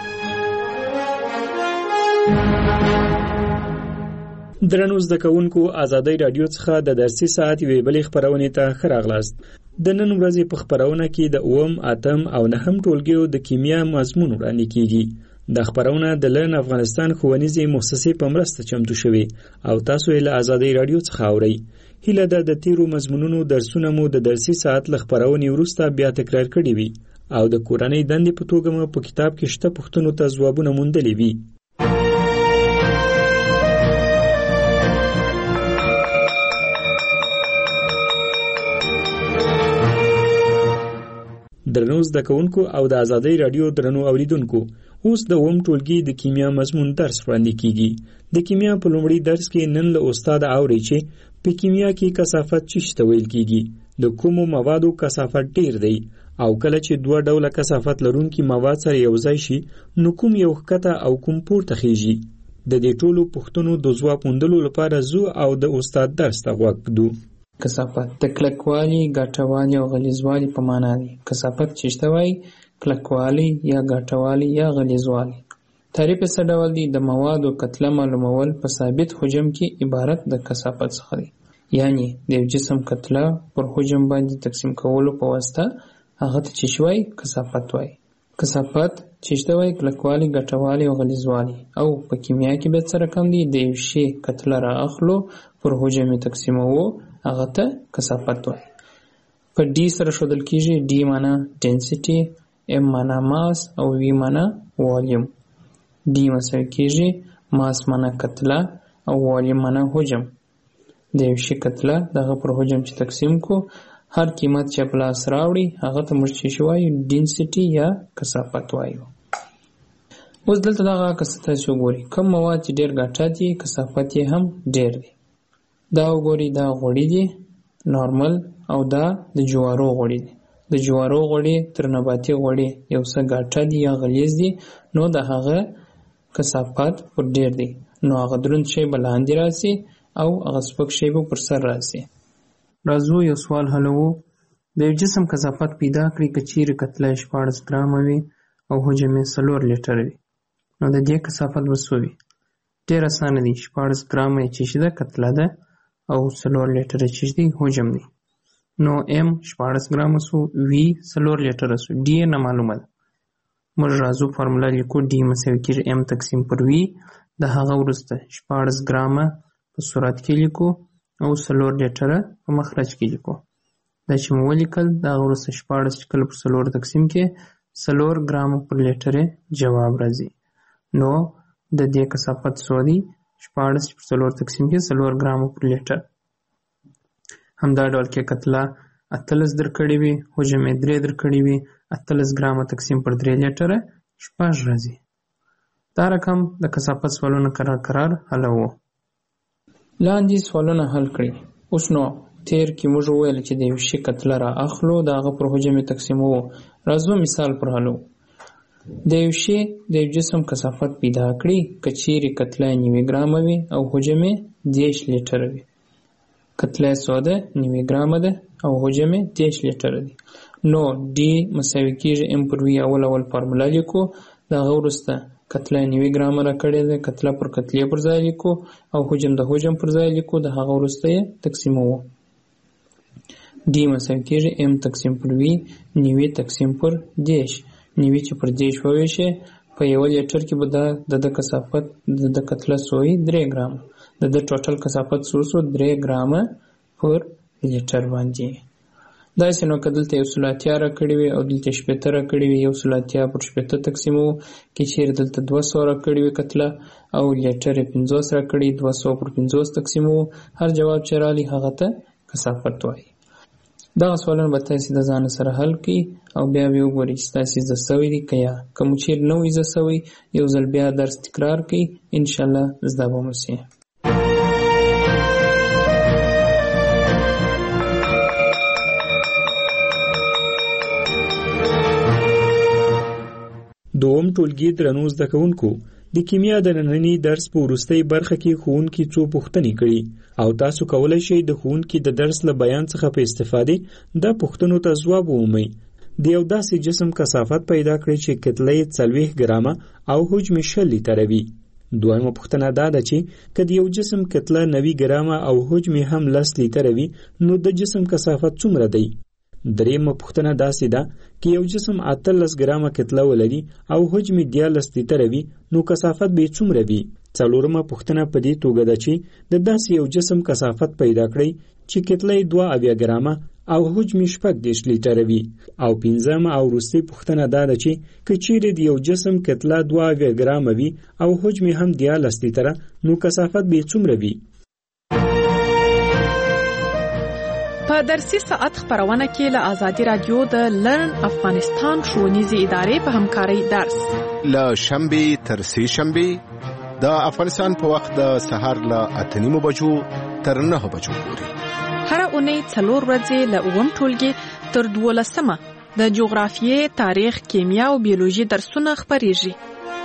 درنو زده کوونکو، ازادۍ رادیو څخه د درسي ساعت یوې بلې خپرونې ته ښه راغلاست. د نن ورځې په خپرونه کې د 9م، 8م او 9م ټولګیو د کیمیا مضمون وړاندې کیږي. د خپرونه د لرن افغانستان ښوونیزې مؤسسې په مرسته چمتو شوې او تاسو یې له ازادۍ رادیو څخه اورئ. هیله ده د تیرو مضمونونو درسونه مو د درسي ساعت له خپرونې وروسته بیا تکرار کړي وي او د کورنۍ دندې په توګه مو په کتاب کې شته پوښتنو ته ځوابونه موندلي وي. درنو زده کوونکو او د ازادۍ رادیو درنو اوریدونکو، اوس د 9م ټولګي د کیمیا مضمون درس وړاندې کیږي. د کیمیا په لومړي درس کې نن له استاد اوري چې په کیمیا کې کثافت څه ته ویل کیږي، د کومو موادو کثافت ډیر دی او کله چې دوه ډوله کثافت لرونکي مواد سره یو ځای شي نو کوم یو ښکته او کوم پورته خیږي. د دې ټولو پوښتنو د ځواب موندلو لپاره زو او د استاد درس ته غوږ ږدو. کثافت د کلکوالي، ګټوالي او غلیظوالي په معنا دی. کثافت چیرته وایي؟ کلکوالي یا ګټوالي یا غلیظوالي. تعریف یې څه ډول دی؟ د موادو کتله معلومول په ثابت حجم کې عبارت د کثافت څخه دی. یعنی د یو جسم کتله پر حجم باندې تقسیم کولو په واسطه هغه ته چې وایي کثافت وایي. کثافت چیرته وایي؟ کلکوالي، ګټوالي او غلیظوالي. او په کیمیا کې به څه رقم دی؟ د یو شی کتله را اخلو پر حجم یې تقسیموو هغه ته کثافت وایي. په ډي سره ښودل کیږي. ډي معنا ډینسټي، ام معنا ماس او وی معنا والیوم. ډي مساوي کیږي ماس معنا کتله او والیوم معنا حجم. د یو شي کتله دغه پر حجم چې تقسیم کو هر قیمت چې په لاس راوړي هغه ته موږ چې وایو ډینسټي یا کثافت وایو. اوس دلته دغه کثافت وګورئ. کوم مواد چې ډیر ګټه دي کثافت یې هم ډیر دی. دا وګورئ، دا غوړي دي نارمل او دا د جوارو غوړي دي. د جوارو غوړي تر نباتي غوړي یو څه ګټه دي یا غلیظ دي، نو د هغه کثافت پر ډیر دی. نو هغه دروند شی به لاندې راسي او هغه سپک شی به پر سر راسي. راځو یو سوال حلوو. د یو جسم کثافت پیدا کړئ که چیرې کتله 14 ګرامه وي او حجم یې 4 لیټره وي، نو د دې کثافت به څه وي؟ ډېر اسانه دی. 14 ګرامه یې چې ده کتله ده او 4 لیټره چې دی حجم دی. نو ام 14 ګرامه سو، وی 4 لیټره سو، ډي نه معلومه ده. موږ راځو فارموله لیکو. ډي مساوي کېږي ام تقسیم پر وی. د هغه وروسته 14 ګرامه په صورت کې لیکو او 4 لیټره په مخرج کې لیکو. دا چې مو ولیکل د هغه وروسته 14 چې کله پر 4 تقسیم کې 4 ګرامه پر لیټره جواب راځي. نو د دې کثافت څو دی؟ 14 پر 4 تقسیم کې 4 ګرامه پر لیټر. همدا ډول کې کتله 18 درکړې وي، حجم یې 3 درکړې وي، 18 ګرامه تقسیم پر 3 لیټره 6 راځي. دا رقم د کثافت سوالونه قرار حلوو. لاندې سوالونه حل کړئ. اوس نو تیر کې موږ وویل چې د یو شي کتله را اخلو د هغه پر حجم یې تقسیموو. راځو مثال پر حلو. د یو شي د یو جسم کثافت پیدا کړئ که چیرې کتله 9 ګرامه وي او حجم یې 10 لیټره وي. کتله 100 ګرامه ده او حجم یې 10 لیټره دی. نو ډي مساوي کېږي ام پر وی. اول فارموله لیکو. د هغه وروسته کتله 9 ګرامه را کړې ده، کتله پر کتلې پر ځای لیکو او حجم د حجم پر ځای لیکو. د هغه وروسته یې تقسیموو. ډي مساوي کېږي ام تقسیم پر وی 9 تقسیم پر 10. 9 چې پر 10 وویشي په یو لیټر کې به د کثافت د کتله سوی 3 ګرامه. د ټوټل کثافت 3 ګرامه پر لیټر باندې. داسې نو که دلته 180 راکړي وي او دلته 80 راکړي وي 180 پر 80 تقسیمو کې چیرې دلته 200 راکړي وي کتله او لیټر 50 راکړي 200 پر 50 تقسیمو هر جواب چې رالی هغه ته کثافت وایي. دغه سوالونه به تاسې د ځان سره حل کړئ او بیا به وګورئ چې تاسې زده سوي دي که یا که مو چیرې نه وي زده سوی یو ځل بیا درس تکرار کړئ انشاءالله زده به مو سي. دوم ټولګي درنو زده کوونکو د کیمیا د ننني درس په وروستۍ برخه کې ښوونکي څو پوښتنې کړي او تاسو کولی شئ د ښوونکي د درس له بیان څخه په استفادې دا پوښتنو ته ځواب ومومئ. د یو داسې جسم کثافت پیدا کړئ چې کتله یې 40 ګرامه او حجم 20 لیټره وي. دویمه پوښتنه دا ده چې که د یو جسم کتله 90 ګرامه او حجم هم 10 لیټره وي نو د جسم کثافت څومره دی؟ دریمه پوښتنه داسې ده که یو جسم 18 ګرامه کتله ولري او حجم 13 لیټره وي نو کثافت به څومره وي؟ څلورمه پوښتنه په دې توګه ده چې د داسې یو جسم کثافت پیدا کړئ چې کتله 2 ګرامه او حجم 18 لیټره وي. او پنځمه او وروستۍ پوښتنه دا ده چې که چیرې د یو جسم کتله 2 ګرامه وي او حجم هم 13 لیټره نو کثافت به څومره وي؟ په درسي ساعت خبرونه کې له آزادي رادیو د لرن افغانستان ښوونیزې ادارې په همکارۍ درس له شنبې تر سې شنبې د افغانستان په وخت د سهار له 8:30 بجو تر 9 بجو پورې هر اونۍ 4 ورځې له 9 ټولګي تر 12 د جغرافیې، تاریخ، کیمیا او بیولوژي درسونه خبرېږي.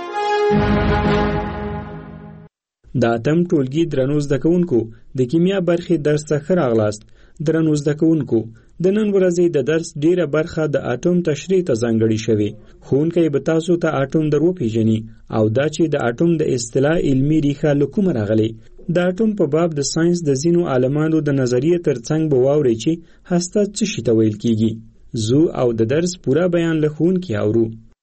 د اتم ټولګي درنو زده کوونکو د کیمیا برخې درس ته راغلاست. درنو زده کوونکو د نن ورځې د درس ډیره برخه د اټوم تشریح ته ځانګړې شوې. ښوونکی به تاسو ته اټوم در وپیژني او دا چې د اټوم د اصطلاح علمي ریښه له کومه راغلې. د اټوم په باب د ساينس د ځینو عالمانو د نظریې ترڅنګ به واورئ چې هسته څه شي ته ویل کیږي. زو او د درس پوره بیان له ښوونکي اورو.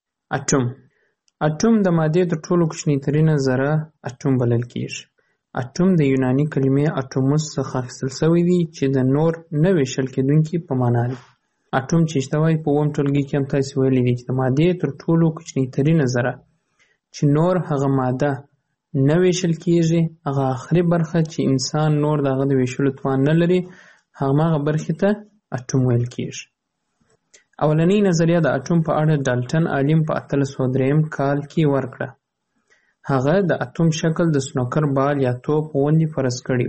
اټوم د مادې د ټولو کوچنیترینه ذره اټوم بلل کیږي. اټوم د یوناني کلمې اټوموس څخه اخیستل شوی دی چې د نور نه ویشل کېدونکي په معنا دی. اټوم چې شته وایي په اووم ټولګي کې هم تاسې ویلي دي چې د مادې تر ټولو کوچنیترینه ذره چې نور هغه ماده نه ویشل کیږي هغه آخري برخه چې انسان نور د هغه د ویشلو توان نه لري هغه برخې ته اټوم ویل کیږي. اولنۍ نظریه د اټوم په اړه ډالټن عالم په 1803 کال کې ورکړه. هغه د اټوم شکل د سنوکر بال یا توپ غوندې فرض کړی و.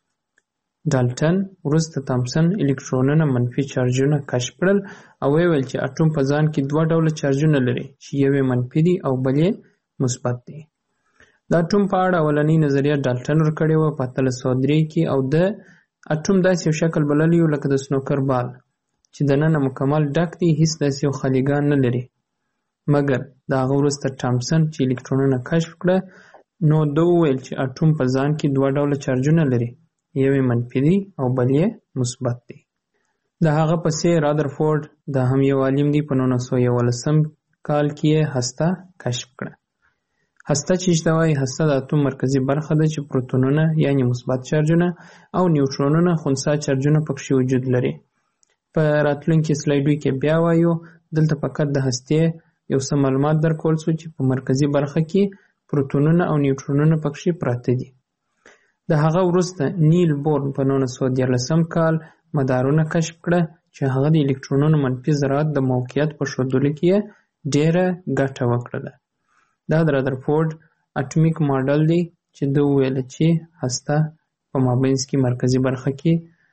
ډالټن وروسته تامسن الکترونونه منفي چارجونه کشف کړل او ویل چې اټوم په ځان کې 2 ډوله چارجونه لري چې یو منفي دي او بل مثبت دی. د اټوم په اړه اولنۍ نظریه ډالټن ورکړې و په 1803 کې او د اټوم داسې یو شکل بللی و لکه د سنوکر بال چې دننه مکمل ډک دی هیڅ داسې یو خالیګان نه لري. مګر د هغه وروسته تامسن چې الکترونونه کشف کړه نو ده وویل چې اټوم په ځان کې 2 ډوله چارجونه لري یو منفي دی او بل مثبت دی. د هغه پسې رادرفورد د هم یو عالم دی په 1911 کال کې هسته کشف کړه. هسته چې شته وایي هسته د اټوم مرکزي برخه ده چې پروتونونه یعنی مثبت چارجونه او نیوټرونونه خنثی چارجونه پکې وجود لري. په راتلونکي سلایډو کې بیا وایو دلته فقط د هستې یو څه معلومات درکول شو چې په مرکزي برخه کې پروتونونه او نیوټرونونه پکې پراته دي. د هغه وروسته نیل بورن په 1913 کال مدارونه کشف کړه چې هغه د الکترونونو منفي ذرات د موقعیت په ښودلو کې ډیره ګټه وکړه. دا د رادرفورد اټومیک ماډل دی چې دوی ویل چې هسته په مابینځ کې مرکزي برخه کې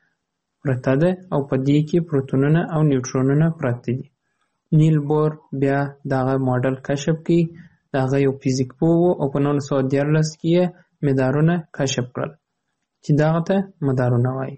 پرته ده او په دې کې پروتونونه او نیوټرونونه پراته دي. نیل بور بیا دغه ماډل کشف کړي. دغه یو فزیک پوه او په 1913 کې مدارونه کشف کړل چې دغه ته مدارونه وایي.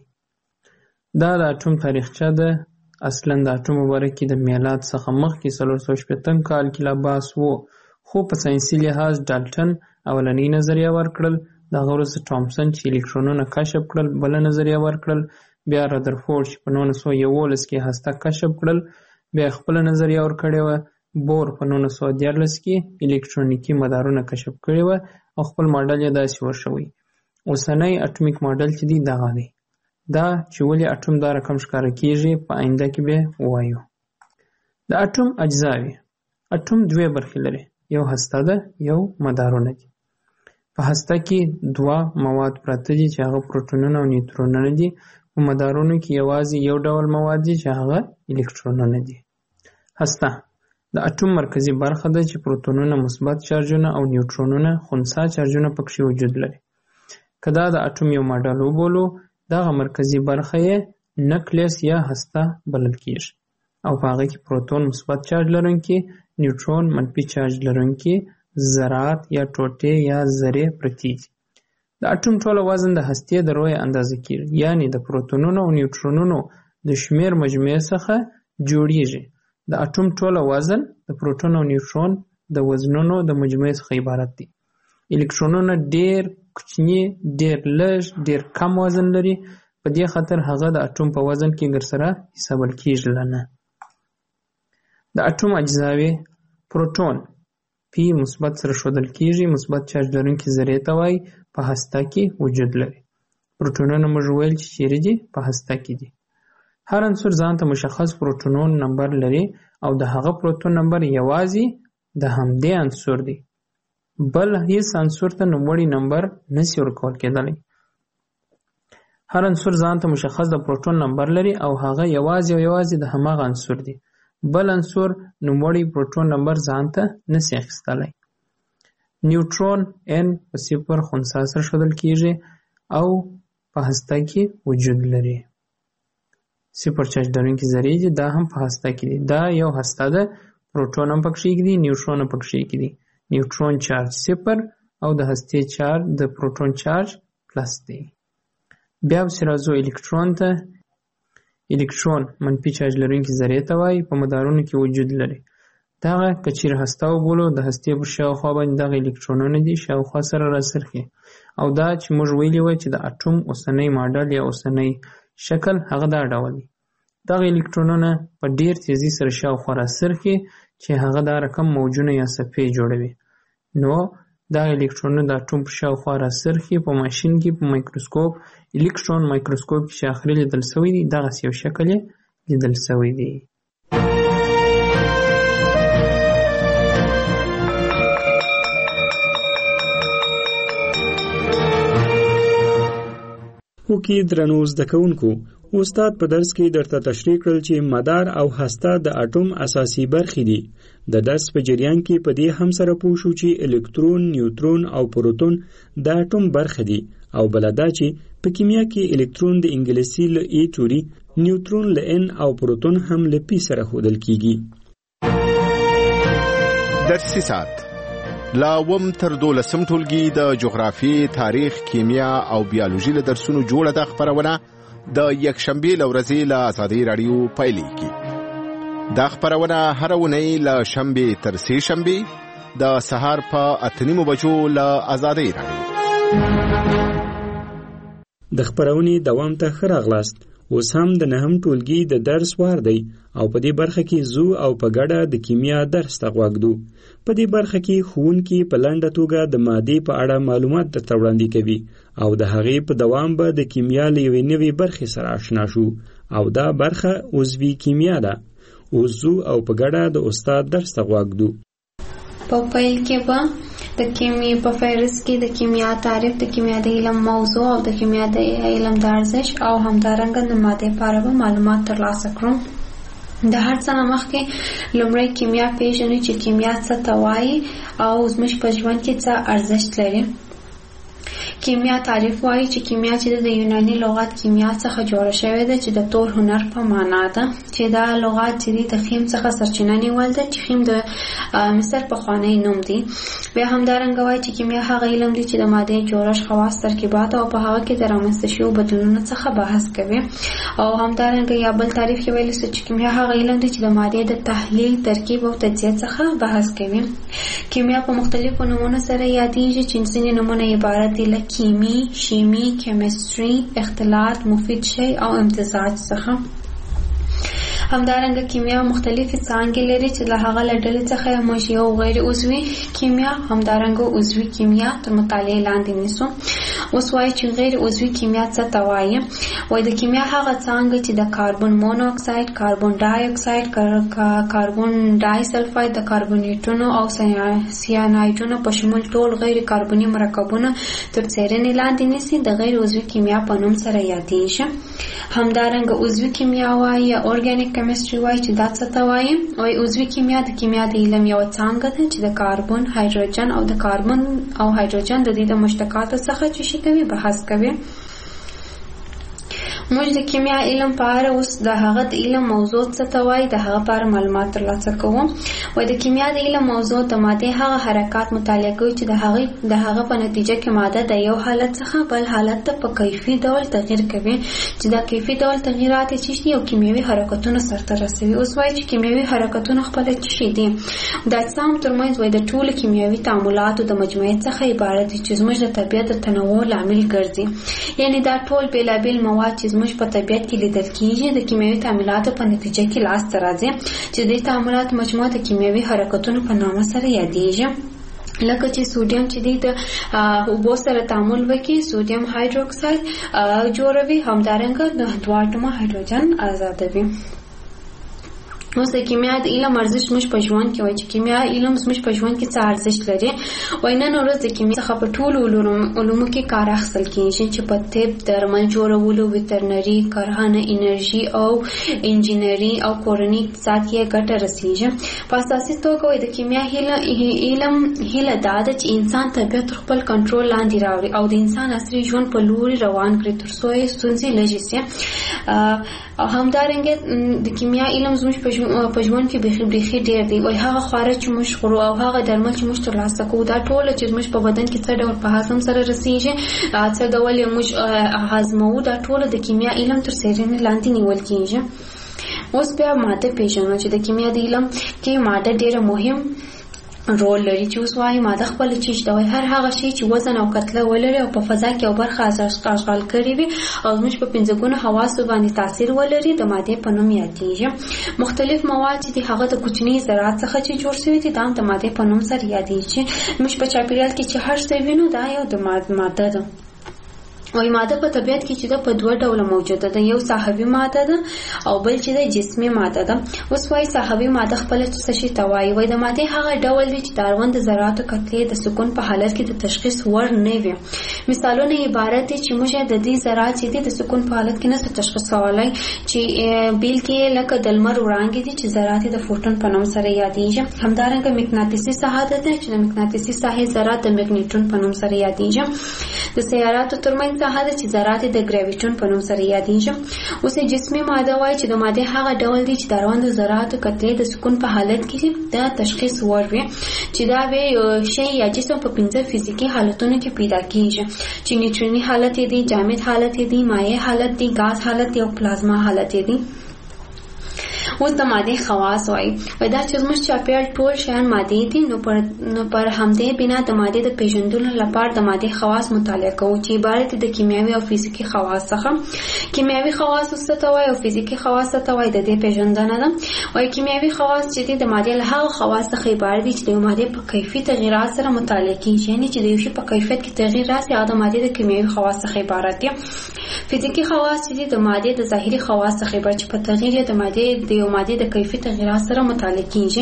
دا د اټوم تاریخچه ده. اصلا د اټوم باره کې د میلاد څخه مخکې 415 کال کې لا بحث و خو په ساینسي لحاظ ډالټن اولنۍ نظریه ورکړل. دغه وروسته تامسن چې الکترونونه کشف کړل بله نظریه ورکړل. بیا رادرفورد چې په 1911 کې هسته کشف کړل بیا خپله نظریه ورکړې وه. بور په 1913 کې الکترونیکي مدارونه کشف کړي وه او خپل ماډل یې داسې ورشوی. اوسنی اټومیک ماډل چې دی دغه دی. دا چې ولې اټوم دا رقم ښکاره کیږي په آینده کې به ووایو. د اټوم اجزاوې. اټوم دوه برخې لري، یو هسته ده، یو مدارونه دي. په هسته کې دوه مواد پراته دي چې هغه پروټونونه او نیوترونونه دي. په مدارونو کې یوازې یو ډول مواد دي چې هغه الکترونونه دي. هسته د اټوم مرکزی برخه ده چې پروټونونه مثبت چارجونه او نیوترونونه خنثی چارجونه پکې وجود لري. که دا د اټوم یو ماډل وبولو، دغه مرکزی برخه یې نکلیس یا هسته بلل کیږي او په هغه کې پروټون مثبت چارج لرونکي، نیوترون منفي چارج لرونکي ذرات یا ټوټې یا ذرې پرتې دي. د اټوم ټوله وزن د هستې د رویې اندازه کیږي، یعنی د پروټونونو او نیوترونونو د شمیر مجموعې څخه جوړیږي. د اټوم ټوله وزن د پروټون او نیوترون د وزنونو د مجموعې څخه عبارت دی. الکترونونه ډیر کوچني، ډیر لږ، ډیر کم وزن لري. په دې خاطر هغه د اټوم په وزن کې ګرسره حسابل کیږي نه. د اټوم اجزاوې. پروټون پی مثبت سره ښودل کیږي، مثبت چارج لرونکي ذرې ته وایي، په هسته کې وجود لري. پروټونونه موږ ویل چې چیرې دي؟ په هسته کې دي. هر عنصر ځان ته مشخص پروټونون نمبر لري او د هغه پروټون نمبر یوازې د همدې عنصر دی، بل هیڅ عنصر ته نوموړی نمبر نشي ورکول کېدلی. هر عنصر ځان ته مشخص د پروټون نمبر لري او هغه یوازې د هماغه عنصر دی، بل عنصر نوموړی پروټون نمبر ځان ته نشي اخیستلی. نیوترون n په 0 خنثی سره ښودل کیږي او په هسته کې وجود لري. 0 چارج لرونکي ذرې دي، دا هم په هسته کې دي. دا یو هسته ده، پروټون هم پکې دي، نیوترون هم پکې دي. نیوترون چارج 0 او د هستې چارج د پروټون چارج پلس دی. بیا راځو الکترون ته. الکترون منفي چارج لرونکي ذرې ته وایي، په مدارونو کې وجود لري. دغه که چیرې هسته وبولو، د هستې پر شاوخوا باندې دغه الکترونونه دي شاوخوا سره راڅرخي. او دا چې موږ ویلي وای چې د اټوم اوسنی ماډل یا اوسنی شکل هغه دا ډول دی. دغه الکترونونه په ډیر تیزی سره شاوخوا راڅرخي چې هغه دا رقم موجونه یا صفحې جوړوي. نو دا الکترونونه د اټوم په شاوخوا راڅرخي. په ماشین کې په مایکروسکوپ، الکترون مایکروسکوپ کې چې اخري لیدل شوی دی، دغسې یو شکل یې لیدل شوی دی. وکي درنو زده کوونکو، استاد په درس کې درته تشریح کړل چې مدار او هسته د اټوم اساسي برخې دي. د درس په جریان کې په دې هم سره پوه شو چې الکترون، نیوترون او پروټون د اټوم برخې دي او بل دا چې په کیمیا کې الکترون د انګلیسي له ای توري، نیوترون له ان او پروټون هم له پی سره ښودل کیږي. درسي ساعت لا وم تر 12 ټولګي د جغرافي، تاریخ، کیمیا او بیولوژي له درسونو جوړه د خبرونه د یکشنبه لورځي له آزادۍ رادیو پایلیږي. دا خبرونه هر ونی له شنبه تر سه شنبه د سهار په 8:30 بجو له آزادۍ رادیو. د خبرونې دوام ته خراغلاست. اوس هم د نهم ټولګي د درس وار دی او په دې برخه کې زو او په ګډه د کیمیا درس ته غوږدو. په دې برخه کې ښوونکي په لنډه توګه د مادې په اړه معلومات درته وړاندې کوي او د هغې په دوام به د کیمیا له یوې نوې برخې سره آشنا شو او دا برخه عضوي کیمیا ده. اوس زو او په ګډه د استاد درس ته غوږدو. په پیل کې به د کیمیا په فهرست کې د کیمیا تعریف، د کیمیا د علم موضوع او د کیمیا د علم د ارزښت او همدارنګه د مادې په اړه معلومات ترلاسه کړو. د هر څه نه مخکې لومړی کیمیا پیژنو چې کیمیا څه ته وایي او زموږ په ژوند کې څه ارزښت لري. کیمیا تعریف وایي چې کیمیا چې د یوناني لغت کیمیا څخه جوړه شوې ده چې د تور هنر په معنا ده، چې دا لغت چې د خیم څخه سرچینه نیول ده چې خیم د مصر پخوانی نوم دی. بیا همدارنګه وایي چې کیمیا هغه علم دی چې د مادې جوړښت، خواص، ترکیبات او په هغه کې د رامنځته شویو بدلونونو څخه بحث کوي. او همدارنګه یا بل تعریف کې ویل چې کیمیا هغه علم دی چې د مادې د تحلیل، ترکیب او تجزیه څخه بحث کوي. کیمیا په مختلفو نومونو سره یادېږي چې ځینې نومونه عبارت دي له کیمی، شیمی، کیمستري، اختلاط، مفید شی او امتزاج څخه. همدارنګه کیمیا مختلفې څانګې لري چې له هغه له ډلې څخه موږ یو غیر عضوي کیمیا، همدارنګه عضوي کیمیا تر مطالعې لاندې نیسو. اوس وایي چې غیر عضوي کیمیا څه ته وایي. وایي د کیمیا هغه څانګه چې د کاربن مونوکساید، کاربن ډای اکساید، کاربن ډای سلفاید، د کاربونیټونو او سیانایډونو په شمول ټول غیر کاربني مرکبونه تر څیړنې لاندې نیسي، د غیر عضوي کیمیا په نوم سره یادیږي. همدارنګه عضوي کیمیا وایي یا اورګانیک کیمستري وایي چې دا څه ته وایي. وایي عضوي کیمیا د کیمیا د علم یو څانګه ده چې د کاربن، هایدروجن او د کاربن او هایدروجن د دې د مشتقاتو څخه چې شي کوي بحث کوي. موږ د کیمیا علم په اړه اوس د هغه د علم موضوع څه ته وایي د هغه په اړه معلومات ترلاسه کوو. وایي د کیمیا د علم موضوع د مادې هغه حرکات مطالعه کوي چې د هغه په نتیجه کې ماده د یو حالت څخه بل حالت ته په کیفي ډول تغییر کوي چې دا کیفي ډول تغییرات چې شي او کیمیاوي حرکتونه سرته رسوي. اوس وایي چې کیمیاوي حرکتونه خپل چې شي دي د اجسام ترمنځ وایي د ټولو کیمیاوي تعاملاتو د مجموعې څخه عبارت دي چې زموږ د طبیعت د تنوع لامل ګرځي. یعنی دا ټول بیلابیل مواد چې زموږ په طبیعت کې لیدل کیږي د کیمیاوي تعاملاتو په نتیجه کې لاسته راځي چې د تعاملاتو مجموعه د کیمیاوي حرکتونو په نامه سره یادیږي. لکه چې سوډیم چې د اوبو سره تعامل وکړي سوډیم هایدروکساید جوړوي، همدارنګه د دوه اتومه هایدروجن آزادوي. اوس د کیمیا د علم ارزښت موږ په ژوند کې وایي چې کیمیا علم موږ په ژوند کې څه ارزښت لري. وایي نن ورځ د کیمیا څخه په ټولو علومو کې کار اخیستل کېږي چې په طب، درمل جوړولو، ویترنري، کرهڼه، انرژي او انجینري او کورني اقتصاد کې ګټه رسیږي. په اساسي توګه وایي د کیمیا علم هیله دا ده چې انسان طبیعت خپل کنټرول لاندې راوړي او د انسان عصري ژوند په لوري روان کړي تر څو یې ستونزې لږې شي. همدارنګه د کیمیا علم زموږ په ژوند کې بیخي ډېر دی. وایي هغه خواړه چې موږ خورو او هغه درمل چې موږ ترلاسه کوو دا ټول چې موږ په بدن کې څه ډول په هضم سره رسیږي، څه ډول موږ هضموو، دا ټول د کیمیا علم تر څیړنې لاندې نیول کېږي. اوس بیا ماده پیژنو چې د کیمیا د علم کې ماده ډېره مهم رول لري. چې اوس وایي ماده خپل چیز دا وایي هر هغه شی چې وزن او کتله ولري او په فضا کې او برخه اشغال کړي وي او موږ په پنځه ګونو حواسو باندې تاثیر ولري د ماده په نوم یادیږي. مختلف مواد چې هغه د کوچني ذرات څخه چې جوړ شوي دي دا د ماده په نوم سره یادیږي. موږ په چاپیریال کې چې هر څه وینو دا یو د ماده ده. وایي ماده په طبیعت کې چې په دوه ډوله موجوده ده، یو ساحوي ماده ده او بل چې د جسمي ماده ده. اوس وایي ساحوي ماده خپل څه شي ته وایي. وایي د ماده هغه ډول دی چې د اړوند ذراتو کتلې د سکون په حالت کې د تشخیص وړ نه وي. مثالونه عبارت دي چې موږ د دې ذرات چې د سکون په حالت کې نه تشخیص کولای، چې بیل کې لکه د لمر وړانګې دي چې ذرات د فوټون په نوم سره یادیږي. همدارنګه مقناطیسي ساحه ده چې د مقناطیسي ساحې ذرات د میګنیټون په نوم سره یادیږي. د سیاراتو ترمنځ ساحه ده چې ذرات د ګراویټون په نوم سره یادیږي. اوس جسمي ماده وایي چې د ماده هغه ډول دی چې د اړوند ذراتو کتلې د سکون په حالت کې د تشخیص وړ وي، چې دا به شی یا جسم په 5 فزیکي حالتونو کې پیدا کیږي چې نیوټروني حالت دی، جامد حالت دی، مایع حالت دی، غاز حالت دی او پلازما حالت دی. اوس د ماده خواص وایي دا چې زموږ چاپیریال ټول شیان ماده دي، نو پر همدې بنا د ماده د پیژندلو لپاره د ماده خواص مطالعه کوو چې عبارت دي د کیمیاوي او فزیکي خواص څخه. کیمیاوي خواص څه ته وایي او فزیکي خواص څه ته وایي د دې پیژندنه ده. وایي کیمیاوي خواص چې د ماده له هغه خواص څخه عبارت دي چې د ماده په کیفیت تغیرات سره مطالعه کیږي، یعنی چې د یو شی په کیفیت کې تغییر راسي او د ماده د کیمیاوي خواص څخه عبارت دي. فزیکي خواص چې د ماده د ظاهري خواص څخه عبارت چې په تغییر د ماده د ماده د کیفیت تغیرات سره مطالعه کیږي.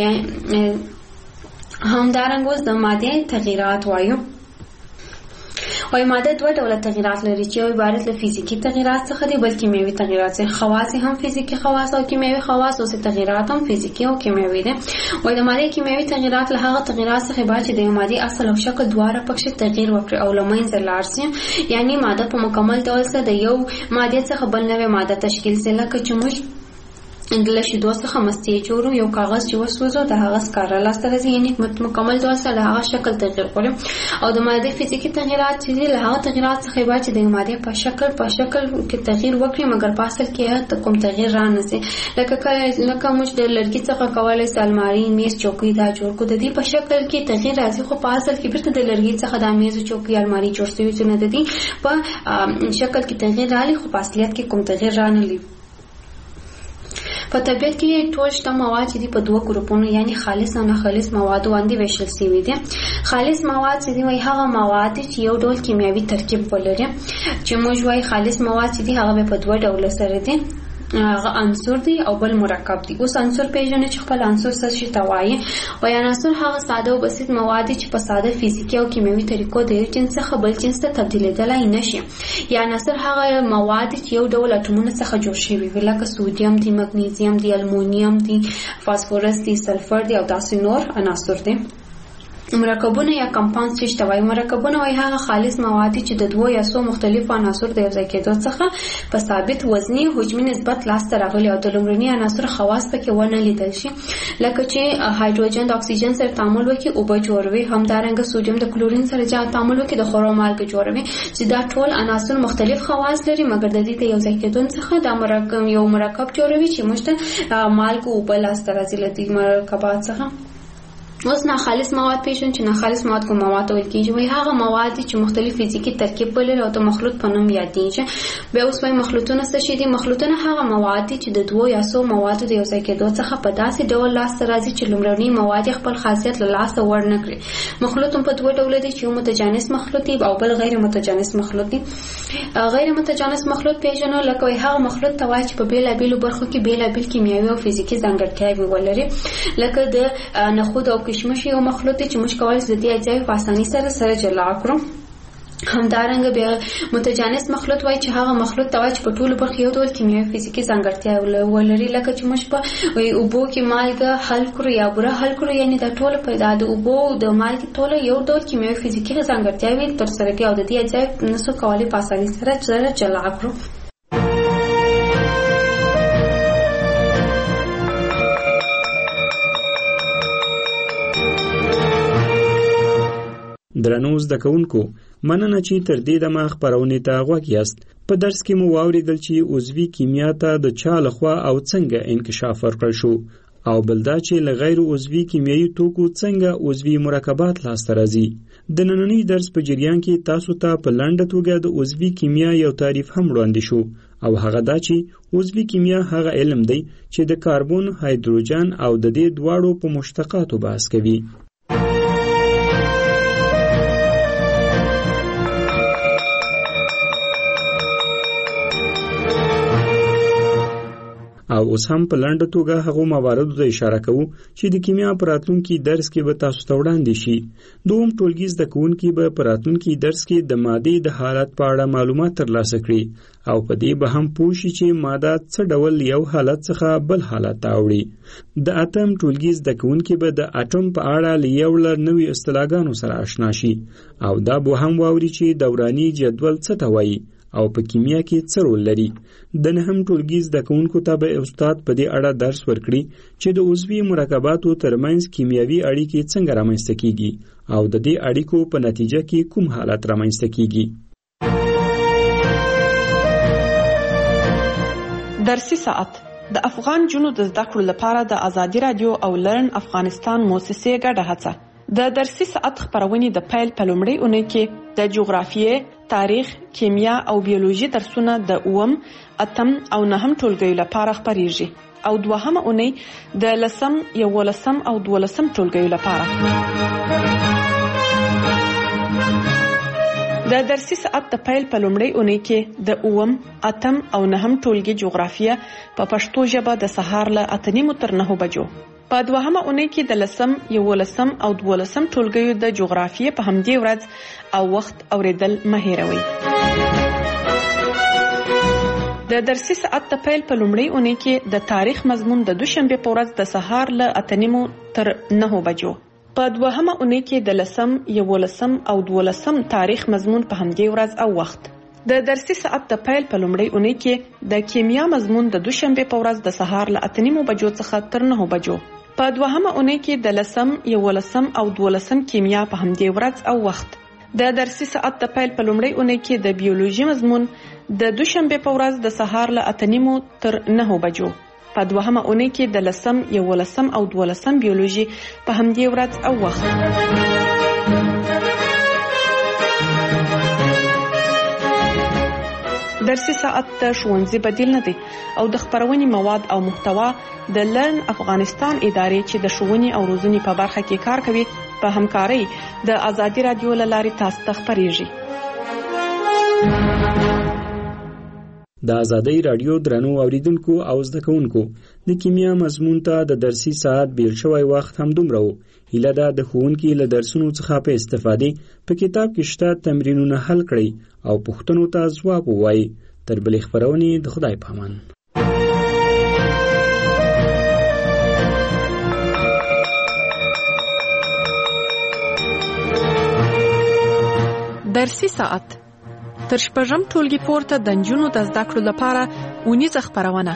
همدارنګه اوس د ماده تغیرات وایو. وایي ماده دوه ډوله تغیرات لري چې یو عبارت له فزیکي تغیرات څخه دي بل کیمیاوي تغیرات څخه. خواص هم فزیکي خواص او کیمیاوي خواص او تغیرات هم فزیکي او کیمیاوي دي. وایي د ماده کیمیاوي تغیرات له هغه تغیرات څخه عبارت چې د ماده اصل او شکل دواړه پکې تغییر وکړي او لمنځه لاړ شي، یعنی ماده په مکمل ډول سره د یو ماده څخه بل نوې ماده تشکیل شي. لکه چې موږ د شیدو څخه مستې جوړو، یو کاغذ چې وسوځو د هغه سکاره لاسته راځي، یعنی مکمل ډول سره د هغه شکل تغییر کوي. او د ماده فزیکي تغیرات چې له هغه تغیرات څخه عبارت چې د ماده په شکل کې تغییر وکړي مګر په اصل کې کوم تغییر را نه شي. لکه موږ د لرګي څخه کولای شو الماری، میز، چوکۍ دا جوړ کړو، د دې په شکل کې تغییر راځي خو په اصل کې بیرته د لرګي څخه د میز، چوکۍ، الماری جوړ شوی چې نه د دې په شکل کې تغییر راځي خو په اصلیت کې کوم تغییر را نه لري. په طبیعت کې ټول شته مواد چې په دوه ګروپونو یعنی خالص او ناخالص مواد باندې ویشل شوي دي. خالص مواد چې وایي هغه مواد چې یو ډول کیمیاوي ترکیب ولري، چې موږ وایي خالص مواد چې هغه په دوه ډول سره دي، هغه عنصر دی او بل مرکب دی. اوس عنصر پیژنې چې خپل عنصر څه شي ته وایي. وایي عنصر هغه ساده او بسیط مواد چې په ساده فزیکي او کیمیاوي طریقو د یو جنس څخه بل جنس ته تبدیلېدلای نشي. یا عنصر هغه مواد چې یو ډول اټومونو څخه جوړ شوي وي، لکه سودیم دی، مګنیزیم دی، المونیم دی، فاسفورس دی، سلفر دی او داسې نور عناصر دي. مرکبونه یا کمپاوندز چې وایي مرکبونه وایي هغه خالص مواد چې د دوه یا څو مختلفو عناصرو د یوځای کېدو څخه په ثابت وزني حجمي نسبت لاسته راغلي او د لومړني عناصر خواص پکې ونه لیدل شي، لکه چې هایدروجن د اکسیجن سره تعامل وکړي اوبه جوړوي، همدارنګه سوډیم د کلورین سره تعامل وکړي د خورو مالګه جوړوي، چې دا ټول عناصر مختلف خواص لري مګر د دې د یوځای کېدو څخه دا مرکب جوړوي چې موږ ته مالګه اوبه لاسته راځي له دې مرکبات څخه. اوس ناخالص مواد پیژنو چې ناخالص مواد کوم مواد ویل کېږي. وایي هغه مواد چې مختلف فزیکي ترکیب ولري او د مخلوط په نوم یادېږي. بیا اوس وایي مخلوطونه څه شي دي؟ مخلوطونه هغه مواد چې د دوه یا څو موادو د یوځای کېدو څخه په داسې ډول لاسته راځي چې لومړني مواد خپل خاصیت له لاسه ورنه کړي. مخلوط هم په دوه ډوله دي چې یو متجانس مخلوط دی او بل غیر متجانس مخلوط دی. غیر متجانس مخلوط پیژنو لکه وایي هغه مخلوط ته وایي چې په بیلابیلو برخو کې بیلابیل کیمیاوي او فزیکي ځانګړتیاوې ولري، لکه د نخود او کشمش یو مخلوط دی چې موږ کولی شو د دې اجزاوې په اسانۍ سره جلا کړو. همدارنګه بیا متجانس مخلوط وایي چې هغه مخلوط ته وایي چې په ټولو برخو یو ډول کیمیاوي فزیکي ځانګړتیا ولري، لکه چې موږ په اوبو کې مالګه حل کړو یا بوره حل کړو، یعنی دا ټول په د اوبو د مالګې ټول یو ډول کیمیاوي فزیکي ځانګړتیاوې ترسره کوي او د دې اجزاوې نشو کولی په اسانۍ سره جلا کړو. درنو زده کوونکو، مننه چې تر دې دمه خپرونې ته غوږ یاست. په درس کې مو واوریدل چې عضوي کیمیا ته د چا لخوا او څنګه انکشاف ورکړل شو، او بل دا چې له غیر عضوي کیمیاوي توکو څنګه عضوي مرکبات لاسته راځي. د نننۍ درس په جریان کې تاسو ته په لنډه توګه د عضوي کیمیا یو تعریف هم وړاندې شو، او هغه دا چې عضوي کیمیا هغه علم دی چې د کاربن، هایدروجن او د دې دواړو په مشتقاتو بحث کوي. او اوس هم په لنډه توګه هغو مواردو ته اشاره کوو چې د کیمیا په راتلونکي درس کې به تاسو ته وړاندې شي. دوهم ټولګي زده کوونکي به په راتلونکي درس کې د مادې د حالت په اړه معلومات ترلاسه کړي او په دې به هم پوه شي چې ماده څه ډول یو حالت څخه بل حالت ته اوړي. د اتم ټولګي زده کوونکي به د اټوم په اړه له یو له نوي اصطلاحګانو سره آشنا شي او دا به هم واوري چې دوراني جدول څه ته وایي او په کیمیا کې څه رول لري. د نهم ټولګي زده کوونکو ته به استاد په دې اړه درس ورکړي چې د عضوي مرکباتو ترمنځ کیمیاوي اړیکې څنګه رامنځته کیږي او د دې اړیکو په نتیجه کې کوم حالت رامنځته کیږي. درسي ساعت د افغان جنو د زده کړو لپاره د ازادي رادیو او لرن افغانستان موسسې ګډه هڅه. د درسي ساعت خبرونې د پیل په لومړۍ اونۍ کې د جغرافیې، تاریخ، کیمیا او بیولوژي درسونه د 8م، 8م او 9م ټولګیو لپاره خبريږي او دوهمه اونۍ د 10م، 11م او 12م ټولګیو لپاره. د درسي ساعت د پیل په لومړۍ اونۍ کې د 8م، 8م او 9م ټولګي جغرافیه په پښتو ژبه د سهار له 8:30 تر 9 بجو. په دوهمه اونۍ کې د 10م، 11م او 12م ټولګیو د جغرافیې په همدې ورځ او وخت اوریدل مه هېروئ. د درسي ساعت د پیل په لومړۍ اونۍ کې د تاریخ مضمون د دوشنبه په ورځ د سهار له 8:30 تر 9 بجو. په دوهمه اونۍ کې د 10م، 11م او 12م تاریخ مضمون په همدې ورځ او وخت. د درسي ساعت د پیل په لومړۍ اونۍ کې د کیمیا مضمون د دوشنبه په ورځ د سهار له 8:30 بجو څخه تر 9 بجو. په دوهمه اونۍ کې د 10م، 11م او 12م کیمیا په همدې ورځ او وخت. د درسي ساعت د پیل په لومړۍ اونۍ کې د بیولوژي مضمون د دوشنبه په ورځ د سهار له 8:30 تر 9 بجو. په دوهمه اونۍ کې د 10م، 11م او 12م بیولوژي په همدې ورځ او وخت. درسي ساعت د ښوونځي بدیل نه دی او د خپرونې مواد او محتوا د لرن افغانستان ادارې چې د ښوونې او روزنې په برخه کې کار کوي په همکارۍ د ازادي رادیو له لارې تاسو ته خپریږي. د ازادۍ رادیو درنو اوریدونکو او زده کوونکو د کیمیا مضمون ته د درسي ساعت بیل شوی وخت هم دومره و. هیله ده د ښوونکي له درسونو څخه په استفادې په کتاب کې شته تمرینونه حل کړئ او پوښتنو ته ځواب ووایئ. تر بلې خپرونې د خدای په امان. درسي ساعت تر شپږم ټولګي پورته د نجونو د زده کړو لپاره اونیزه خپرونه.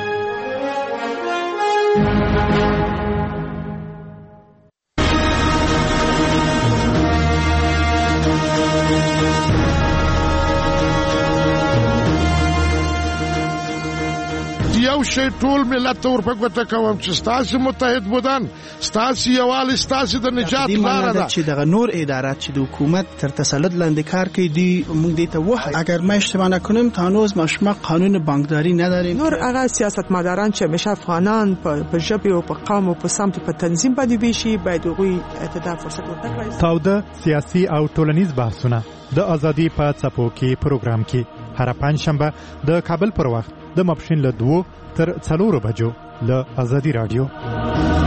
یو شی ټول ملت ته ورپګوته کوم چې ستاسو متحد بودن ستاسو یووالی ستاسو د نجات لاره ده. چې دغه نور ادارات چې د حکومت تر تسلط لاندې کار کوي دی موږ دې ته وایي اگر ما اشتباه نکنم تا هنوز ما قانون بانکداری نداریم. نور هغه سیاستمداران چې همیشه افغانان په ژبه او په قوم او په سمت په تنظیم باندې ویشي باید هغوی ته فرصت ورکړي. تاوده سیاسي او ټولنیز بحثونه د ازادي په څپو کې پروګرام کې هر پنځشنبه د کابل پر وخت د ماپښین له 2 تر 4 بجو له ازادي رادیو.